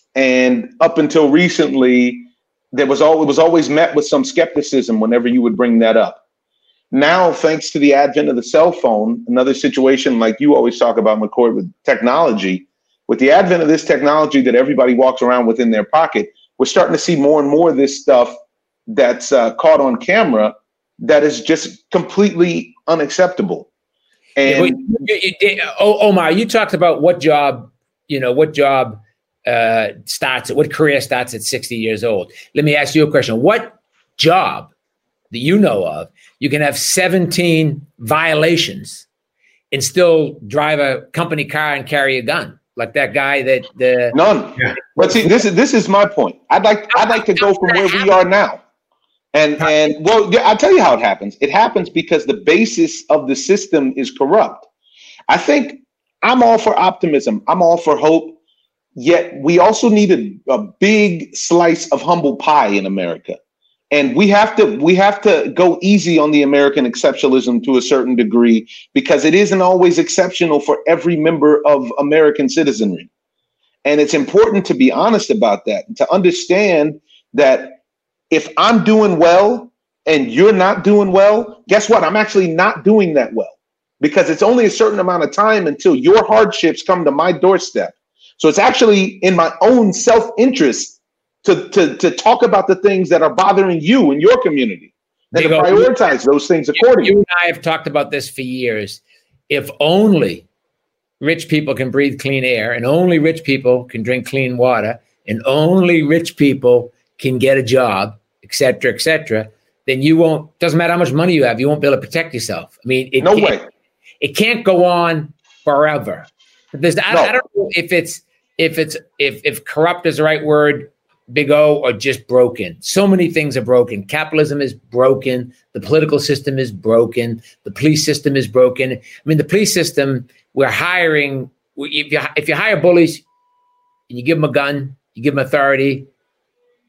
And up until recently, there was all, it was always met with some skepticism whenever you would bring that up. Now, thanks to the advent of the cell phone, another situation like you always talk about, McCourt, with technology, with the advent of this technology that everybody walks around with in their pocket, we're starting to see more and more of this stuff that's uh, caught on camera that is just completely unacceptable. And yeah, Omar, you talked about what job, you know, what job uh, starts at, what career starts at sixty years old. Let me ask you a question. What job that you know of, you can have seventeen violations and still drive a company car and carry a gun? Like that guy that the none. Yeah. But see, this is this is my point. I'd like I'd like to go from where we are now. And and well, I'll tell you how it happens. It happens because the basis of the system is corrupt. I think I'm all for optimism. I'm all for hope. Yet we also need a, a big slice of humble pie in America. And we have to we have to go easy on the American exceptionalism to a certain degree, because it isn't always exceptional for every member of American citizenry. And it's important to be honest about that and to understand that if I'm doing well and you're not doing well, guess what? I'm actually not doing that well, because it's only a certain amount of time until your hardships come to my doorstep. So it's actually in my own self-interest to, to, to talk about the things that are bothering you in your community and to prioritize those things accordingly. You and I have talked about this for years. If only rich people can breathe clean air, and only rich people can drink clean water, and only rich people can get a job, et cetera, et cetera, then you won't, doesn't matter how much money you have, you won't be able to protect yourself. I mean, it no way. It can't go on forever. There's, I, no. I don't know if it's, if it's, if, if corrupt is the right word, Big O, or just broken. So many things are broken. Capitalism is broken. The political system is broken. The police system is broken. I mean, the police system, we're hiring, if you, if you hire bullies and you give them a gun, you give them authority,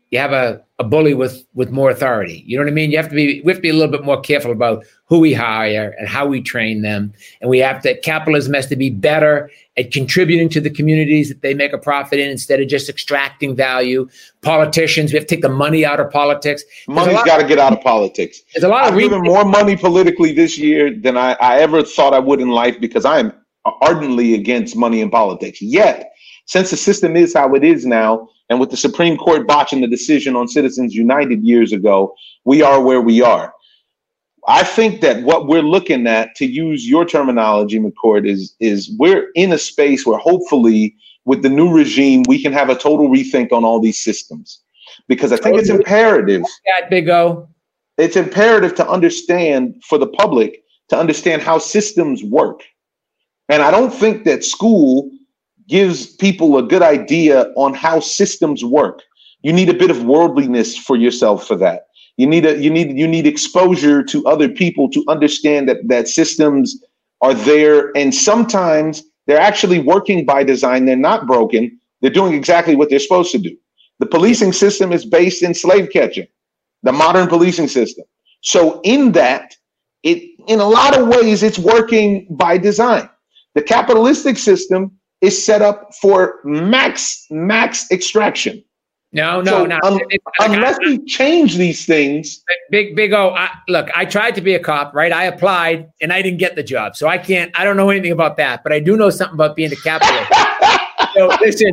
you have a, a bully with, with more authority. You know what I mean? You have to be, we have to be a little bit more careful about who we hire and how we train them. And we have to, capitalism has to be better at contributing to the communities that they make a profit in instead of just extracting value. Politicians, we have to take the money out of politics. Money's got to get out of politics. There's a lot of I've given more money politically this year than I, I ever thought I would in life because I am ardently against money in politics. Yet, since the system is how it is now, and with the Supreme Court botching the decision on Citizens United years ago, we are where we are. I think that what we're looking at, to use your terminology, McCourt, is, is we're in a space where hopefully with the new regime, we can have a total rethink on all these systems. Because I think it's imperative. That Big O. It's imperative to understand, for the public, to understand how systems work. And I don't think that school gives people a good idea on how systems work. You need a bit of worldliness for yourself for that. You need a you need you need exposure to other people to understand that that systems are there, and sometimes they're actually working by design. They're not broken. They're doing exactly what they're supposed to do. The policing system is based in slave catching, the modern policing system. So in that, it in a lot of ways, it's working by design. The capitalistic system is set up for max, max extraction. No, no, so no. Un- unless we change these things. Big, big O, I, look, I tried to be a cop, right? I applied and I didn't get the job. So I can't, I don't know anything about that, but I do know something about being a capitalist. So listen,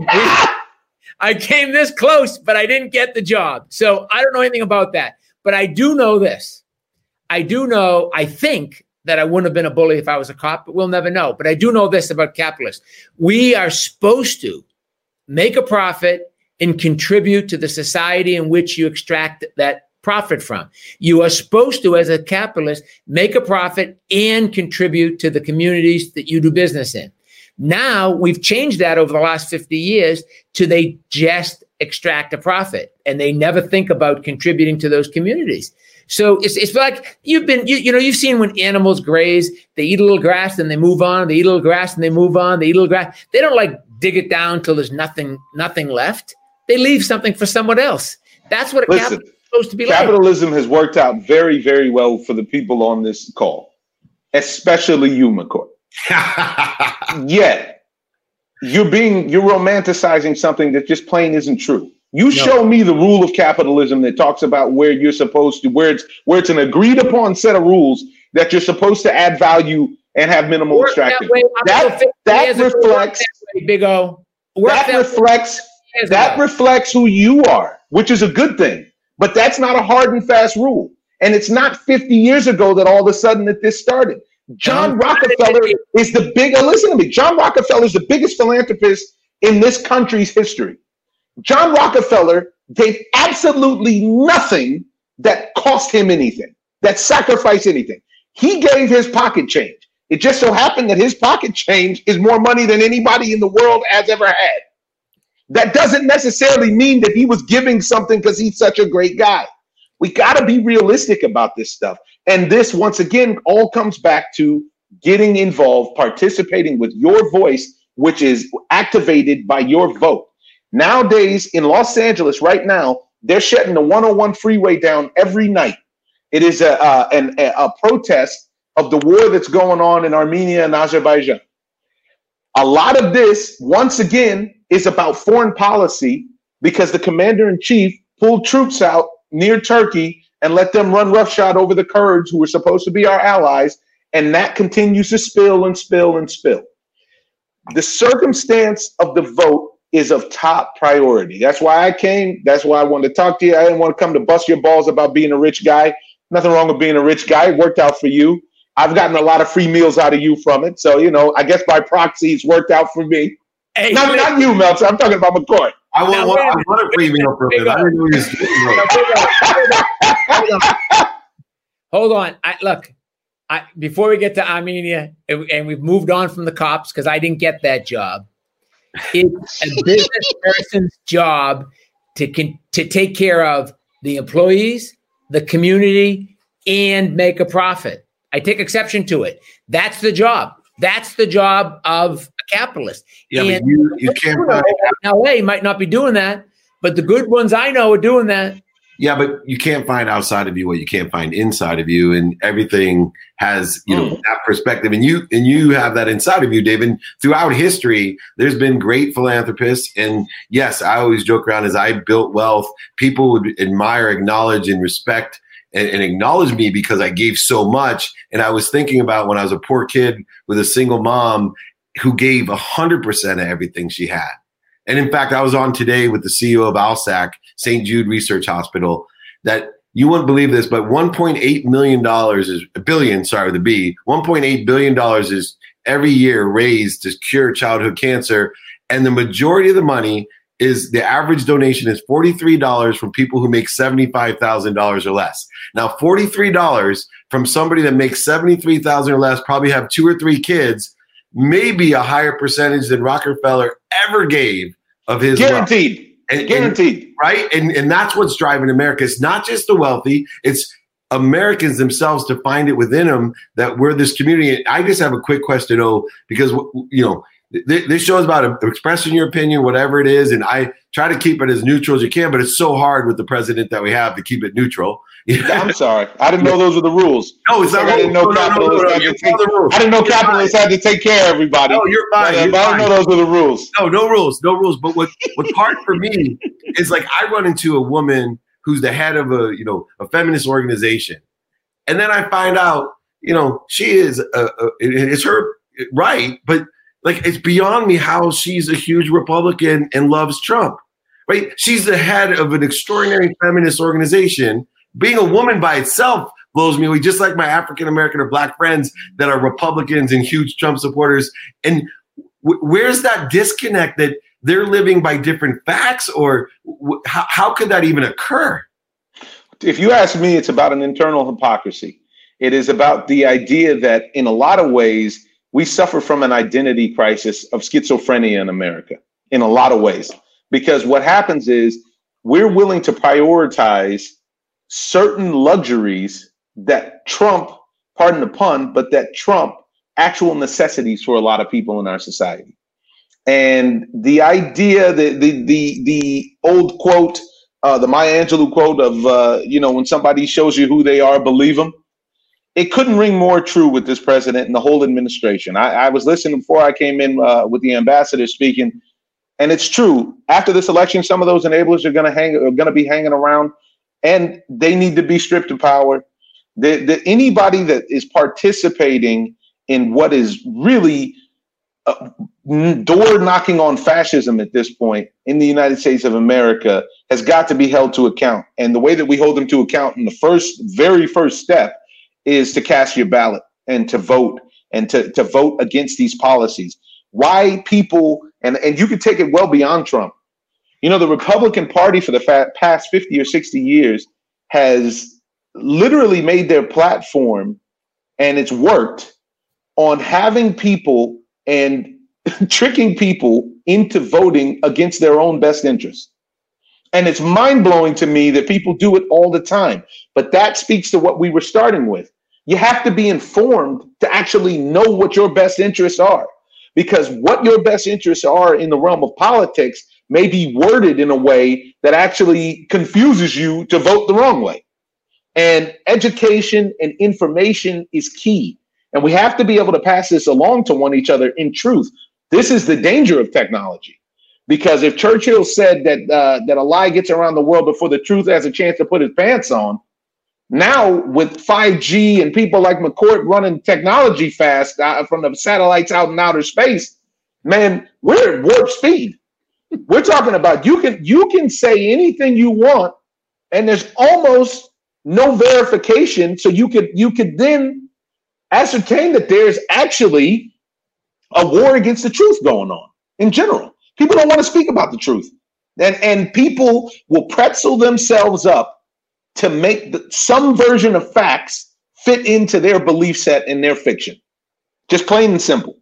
I came this close, but I didn't get the job. So I don't know anything about that. But I do know this. I do know, I think, that I wouldn't have been a bully if I was a cop, but we'll never know. But I do know this about capitalists. We are supposed to make a profit and contribute to the society in which you extract that profit from. You are supposed to, as a capitalist, make a profit and contribute to the communities that you do business in. Now, we've changed that over the last fifty years to they just extract a profit and they never think about contributing to those communities. So it's it's like you've been, you, you know, you've seen when animals graze, they eat a little grass and they move on, they eat a little grass and they move on, they eat a little grass. They don't like dig it down till there's nothing, nothing left. They leave something for someone else. That's what a Listen, capitalist is supposed to be like. Capitalism has worked out very, very well for the people on this call, especially you, McCourt. Yet, you're being, you're romanticizing something that just plain isn't true. You no. show me the rule of capitalism that talks about where you're supposed to, where it's where it's an agreed upon set of rules that you're supposed to add value and have minimal Work extraction. That, that, that reflects, that way, Big O. Work that, that reflects, that reflects who you are, which is a good thing. But that's not a hard and fast rule. And it's not fifty years ago that all of a sudden that this started. John Rockefeller is the big, listen to me, John Rockefeller is the biggest philanthropist in this country's history. John Rockefeller gave absolutely nothing that cost him anything, that sacrificed anything. He gave his pocket change. It just so happened that his pocket change is more money than anybody in the world has ever had. That doesn't necessarily mean that he was giving something because he's such a great guy. We got to be realistic about this stuff. And this, once again, all comes back to getting involved, participating with your voice, which is activated by your vote. Nowadays, in Los Angeles right now, they're shutting the one oh one freeway down every night. It is a, uh, an, a, a protest of the war that's going on in Armenia and Azerbaijan. A lot of this, once again, is about foreign policy because the commander-in-chief pulled troops out near Turkey and let them run roughshod over the Kurds who were supposed to be our allies, and that continues to spill and spill and spill. The circumstance of the vote is of top priority. That's why I came. That's why I wanted to talk to you. I didn't want to come to bust your balls about being a rich guy. Nothing wrong with being a rich guy. It worked out for you. I've gotten a lot of free meals out of you from it. So, you know, I guess by proxy, it's worked out for me. Hey, not, not you, Meltzer. I'm talking about McCoy. I want, now, want, I want a free meal from him. I didn't know he was Hold on. Hold on. I, look, I, before we get to Armenia, and, and we've moved on from the cops because I didn't get that job. It's a business person's job to con- to take care of the employees, the community, and make a profit. I take exception to it. That's the job. That's the job of a capitalist. Yeah, and but you, you can't. L A might not be doing that, but the good ones I know are doing that. Yeah, but you can't find outside of you what you can't find inside of you, and everything has, you know, mm. that perspective, and you and you have that inside of you, David. Throughout history, there's been great philanthropists, and yes, I always joke around as I built wealth, people would admire, acknowledge, and respect and, and acknowledge me because I gave so much. And I was thinking about when I was a poor kid with a single mom who gave a hundred percent of everything she had. And in fact, I was on today with the C E O of ALSAC, Saint Jude Research Hospital, that you wouldn't believe this, but one point eight million dollars is a billion, sorry, with a B, one point eight billion dollars is every year raised to cure childhood cancer. And the majority of the money is the average donation is forty-three dollars from people who make seventy-five thousand dollars or less. Now, forty-three dollars from somebody that makes seventy-three thousand dollars or less, probably have two or three kids, maybe a higher percentage than Rockefeller ever gave of his guaranteed, wealth. And, guaranteed, and, right? And and that's what's driving America. It's not just the wealthy; it's Americans themselves to find it within them that we're this community. I just have a quick question, oh, because you know th- this show is about expressing your opinion, whatever it is, and I try to keep it as neutral as you can. But it's so hard with the president that we have to keep it neutral. I'm sorry. I didn't know those were the rules. No, it's not. I didn't know capitalists had to take. I didn't know capitalists had to take care of everybody. No, you're fine. But, you're but I didn't know those were the rules. No, no rules, no rules. But what what's hard for me is like I run into a woman who's the head of a you know a feminist organization, and then I find out you know she is a, a, it's her right, but like it's beyond me how she's a huge Republican and loves Trump. Right? She's the head of an extraordinary feminist organization. Being a woman by itself blows me away, just like my African American or Black friends that are Republicans and huge Trump supporters. And w- where's that disconnect that they're living by different facts, or w- how, how could that even occur? If you ask me, it's about an internal hypocrisy. It is about the idea that in a lot of ways, we suffer from an identity crisis of schizophrenia in America, in a lot of ways. Because what happens is we're willing to prioritize certain luxuries that trump, pardon the pun, but that trump actual necessities for a lot of people in our society. And the idea that the the the old quote, uh, the Maya Angelou quote of, uh, you know, when somebody shows you who they are, believe them. It couldn't ring more true with this president and the whole administration. I, I was listening before I came in uh, with the ambassador speaking. And it's true. After this election, some of those enablers are going to hang, are going to be hanging around. And they need to be stripped of power. The, the, anybody that is participating in what is really uh, door knocking on fascism at this point in the United States of America has got to be held to account. And the way that we hold them to account in the first, very first step is to cast your ballot and to vote and to, to vote against these policies. Why people, and, and you could take it well beyond Trump. You know, the Republican Party for the fa- past fifty or sixty years has literally made their platform, and it's worked, on having people and tricking people into voting against their own best interests. And it's mind-blowing to me that people do it all the time. But that speaks to what we were starting with. You have to be informed to actually know what your best interests are. Because what your best interests are in the realm of politics may be worded in a way that actually confuses you to vote the wrong way. And education and information is key. And we have to be able to pass this along to one each other in truth. This is the danger of technology. Because if Churchill said that uh, that a lie gets around the world before the truth has a chance to put his pants on, now with five G and people like McCourt running technology fast uh, from the satellites out in outer space, man, we're at warp speed. We're talking about you can you can say anything you want, and there's almost no verification. So you could you could then ascertain that there's actually a war against the truth going on in general. People don't want to speak about the truth, and and people will pretzel themselves up to make the, some version of facts fit into their belief set and their fiction. Just plain and simple.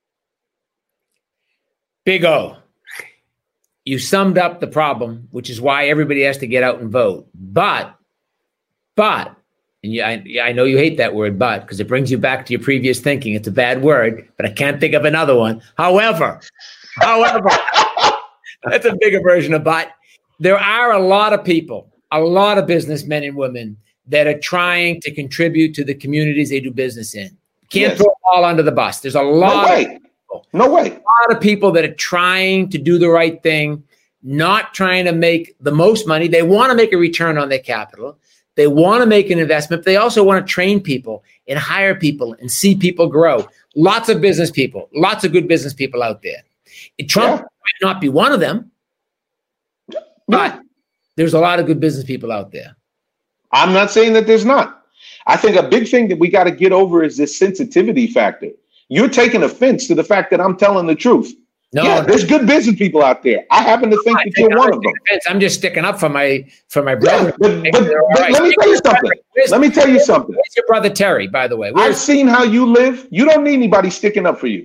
Big O, you summed up the problem, which is why everybody has to get out and vote. But, but, and you, I, I know you hate that word, but, because it brings you back to your previous thinking. It's a bad word, but I can't think of another one. However, however, that's a bigger version of but. there are a lot of people, a lot of businessmen and women that are trying to contribute to the communities they do business in. Can't yes. throw them all under the bus. There's a lot, no way. of people, no way. A lot of people that are trying to do the right thing, not trying to make the most money. They want to make a return on their capital. They want to make an investment. But they also want to train people and hire people and see people grow. Lots of business people, lots of good business people out there. Trump yeah. might not be one of them, but there's a lot of good business people out there. I'm not saying that there's not. I think a big thing that we got to get over is this sensitivity factor. You're taking offense to the fact that I'm telling the truth. No, yeah, there's good business people out there. I happen to think that you're one of them. Offense. I'm just sticking up for my for my brother. Yeah, but, but, but right. let me tell you something. Let me tell you something. Where's your brother Terry, by the way? Where's I've seen how you live. You don't need anybody sticking up for you.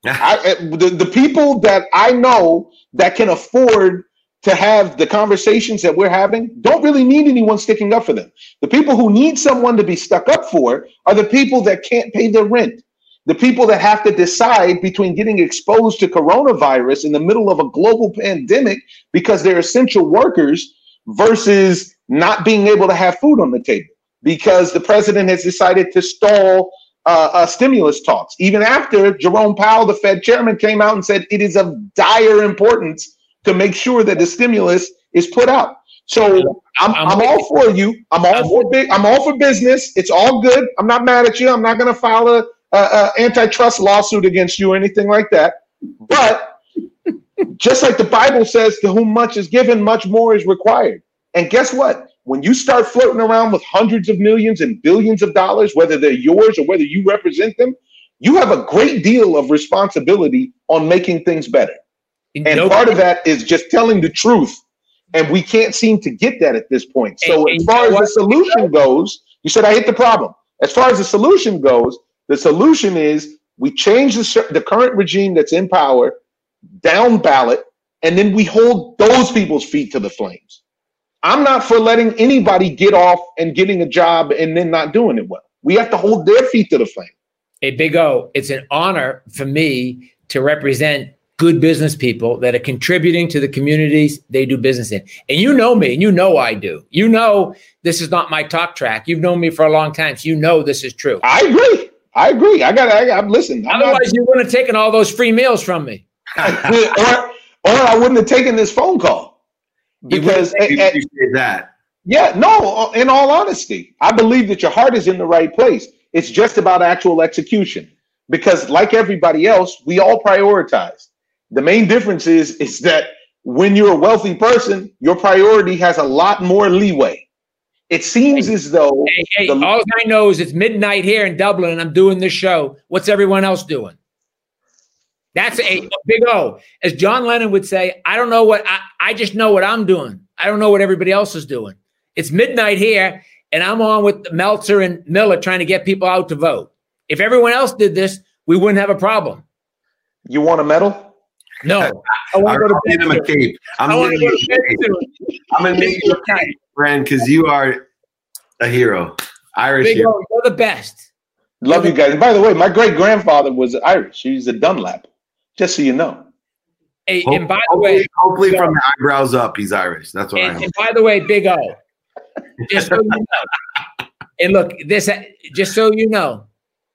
I, the, the people that I know that can afford to have the conversations that we're having don't really need anyone sticking up for them. The people who need someone to be stuck up for are the people that can't pay their rent. The people that have to decide between getting exposed to coronavirus in the middle of a global pandemic because they're essential workers versus not being able to have food on the table because the president has decided to stall uh, uh, stimulus talks. Even after Jerome Powell, the Fed chairman, came out and said it is of dire importance to make sure that the stimulus is put out. So I'm, I'm, I'm all for you. I'm all for big. I'm all for business. It's all good. I'm not mad at you. I'm not going to file a, a, a antitrust lawsuit against you or anything like that. But just like the Bible says, to whom much is given, much more is required. And guess what? When you start floating around with hundreds of millions and billions of dollars, whether they're yours or whether you represent them, you have a great deal of responsibility on making things better. And nope. part of that is just telling the truth. And we can't seem to get that at this point. So and, as far as the solution goes, you said I hit the problem. As far as the solution goes, the solution is we change the, the current regime that's in power down ballot, and then we hold those people's feet to the flames. I'm not for letting anybody get off and getting a job and then not doing it well. We have to hold their feet to the flame. Hey, Big O, it's an honor for me to represent good business people that are contributing to the communities they do business in. And you know me, and you know I do. You know this is not my talk track. You've known me for a long time, so you know this is true. I agree. I agree. I got. I, I'm listening. I'm Otherwise, not, you wouldn't have taken all those free meals from me, or, or I wouldn't have taken this phone call. Because you appreciate that. Yeah, no. In all honesty, I believe that your heart is in the right place. It's just about actual execution. Because, like everybody else, we all prioritize. The main difference is, is that when you're a wealthy person, your priority has a lot more leeway. It seems hey, as though hey, hey, the, all I know is it's midnight here in Dublin and I'm doing this show. What's everyone else doing? That's a big O. As John Lennon would say, I don't know what I, I just know what I'm doing. I don't know what everybody else is doing. It's midnight here and I'm on with Meltzer and Miller trying to get people out to vote. If everyone else did this, we wouldn't have a problem. You want a medal? No. I want to go to bed. I'm a cape. I'm going to make you a cape, friend, because you are a hero. Irish Big hero. O, you're the best. Love you guys. And by the way, my great grandfather was Irish. He's a Dunlap. Just so you know. Hey, Hope, and by the way, hopefully from the eyebrows up, he's Irish. That's what and, I know. And by the way, Big O, just so you know, and look, this, just so you know,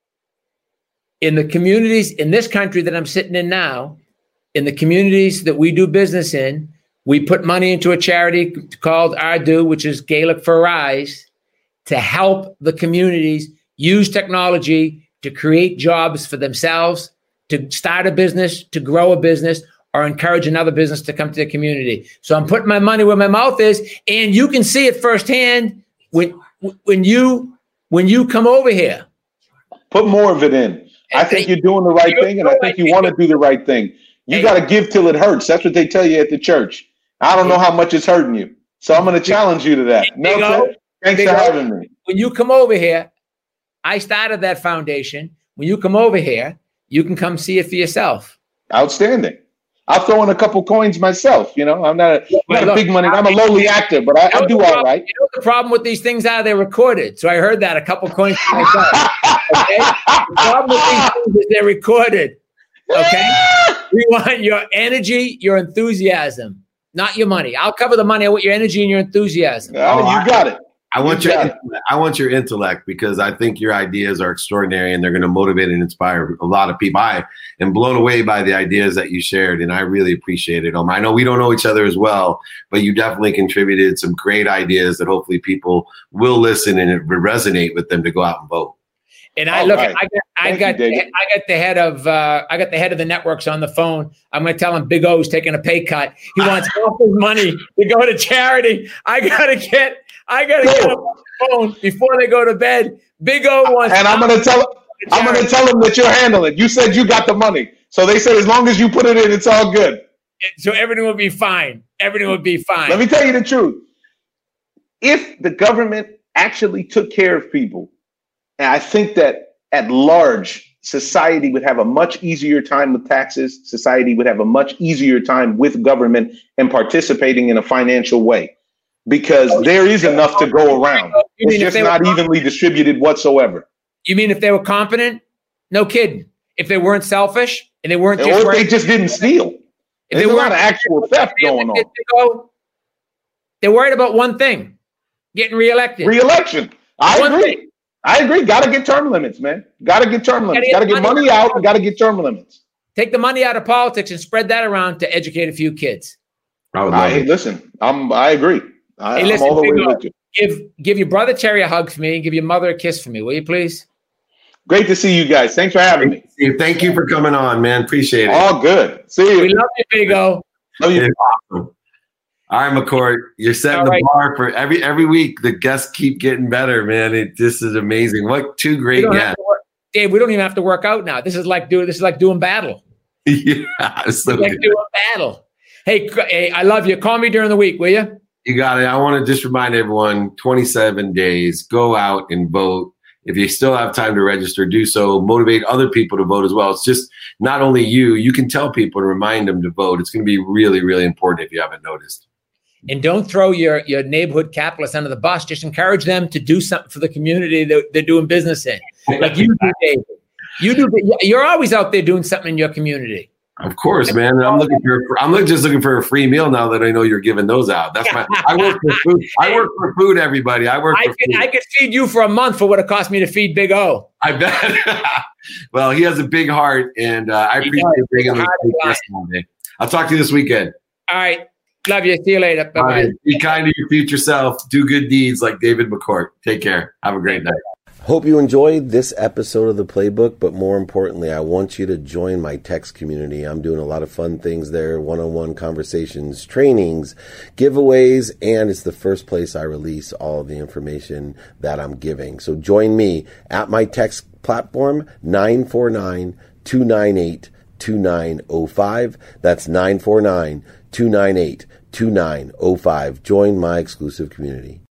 in the communities in this country that I'm sitting in now, in the communities that we do business in, we put money into a charity called Ardu, which is Gaelic for Rise, to help the communities use technology to create jobs for themselves, to start a business, to grow a business, or encourage another business to come to the community. So I'm putting my money where my mouth is, and you can see it firsthand when when you when you come over here. Put more of it in. I think you're doing the right thing, and I think you want to do the right thing. You got to give till it hurts. That's what they tell you at the church. I don't know how much it's hurting you, so I'm going to challenge you to that. No, thanks for having me. When you come over here, I started that foundation. When you come over here, you can come see it for yourself. Outstanding. I'll throw in a couple coins myself. You know, I'm not a, I'm not look, a big money. I'm a lowly actor, but I, I do all right. You know what the problem with these things are? They're recorded. So I heard that a couple coins for myself. Okay. The problem with these things is they're recorded. Okay. We want your energy, your enthusiasm. not your money. I'll cover the money. I want your energy and your enthusiasm. Oh, you got it. I want You your got it. I want your intellect, because I think your ideas are extraordinary and they're going to motivate and inspire a lot of people. I am blown away by the ideas that you shared, and I really appreciate it. Um, I know we don't know each other as well, but you definitely contributed some great ideas that hopefully people will listen and it will resonate with them to go out and vote. And I All look, right. I got, I Thank got, you, the, David. I got the head of, uh, I got the head of the networks on the phone. I'm going to tell him Big O's taking a pay cut. He wants half his money to go to charity. I gotta get, I gotta get him on the phone before they go to bed. Big O wants, And I'm going to tell I'm going to tell them that you're handling. You said you got the money. So they said as long as you put it in, it's all good. so everything will be fine. Everything will be fine. Let me tell you the truth. If the government actually took care of people, and I think that at large, society would have a much easier time with taxes. Society would have a much easier time with government and participating in a financial way, because there is enough to go around. You mean It's if just they were not evenly distributed whatsoever. You mean if they were competent? No kidding. If they weren't selfish and they weren't Or just if worried- they just didn't steal. if There's they a lot weren't of actual theft going on. They're worried about one thing: getting reelected. Re-election. I One agree. thing. I agree. Got to get term limits, man. Got to get term limits. get Got to get money money out. out and got to get term limits. Take the money out of politics and spread that around to educate a few kids. I would love I, hey, it. listen, I'm. I agree. I, Hey, listen, I'm all the way Big O, with you. Give give your brother Terry a hug for me and give your mother a kiss for me, will you please? Great to see you guys. Thanks for having me. Steve, thank you for coming on, man. Appreciate it. All good. See We you. love you, Big O. Love you. It's awesome. All right, McCourt, you're setting All the right. bar for every every week. The guests keep getting better, man. It this is amazing. What two We great don't have guests. to work, Dave, we don't even have to work out now. This is like doing this is like doing battle. Yeah, it's so Like good. doing battle. Hey, c- hey, I love you. Call me during the week, will you? You got it. I want to just remind everyone, twenty-seven days, go out and vote. If you still have time to register, do so. Motivate other people to vote as well. It's just not only you. You can tell people and remind them to vote. It's going to be really, really important if you haven't noticed. And don't throw your, your neighborhood capitalists under the bus. Just encourage them to do something for the community that they're doing business in. Like you do, David. You do. You're always out there doing something in your community. Of course, man. I'm looking for. I'm just looking for a free meal now that I know you're giving those out. That's my. I work for food. I work for food. Everybody. I work I for could, food. I could feed you for a month for what it cost me to feed Big O. I bet. Well, he has a big heart, and uh, I He appreciate does. bringing He's a me hard this Monday. I'll talk to you this weekend. All right. Love you. See you later. Bye-bye. All right. Be kind to your future self. Do good deeds like David McCourt. Take care. Have a great night. Hope you enjoyed this episode of The Playbook, but more importantly, I want you to join my text community. I'm doing a lot of fun things there, one-on-one conversations, trainings, giveaways, and it's the first place I release all of the information that I'm giving. So join me at my text platform, nine four nine, two nine eight, two nine zero five. That's nine four nine, two nine eight, two nine zero five. Join my exclusive community.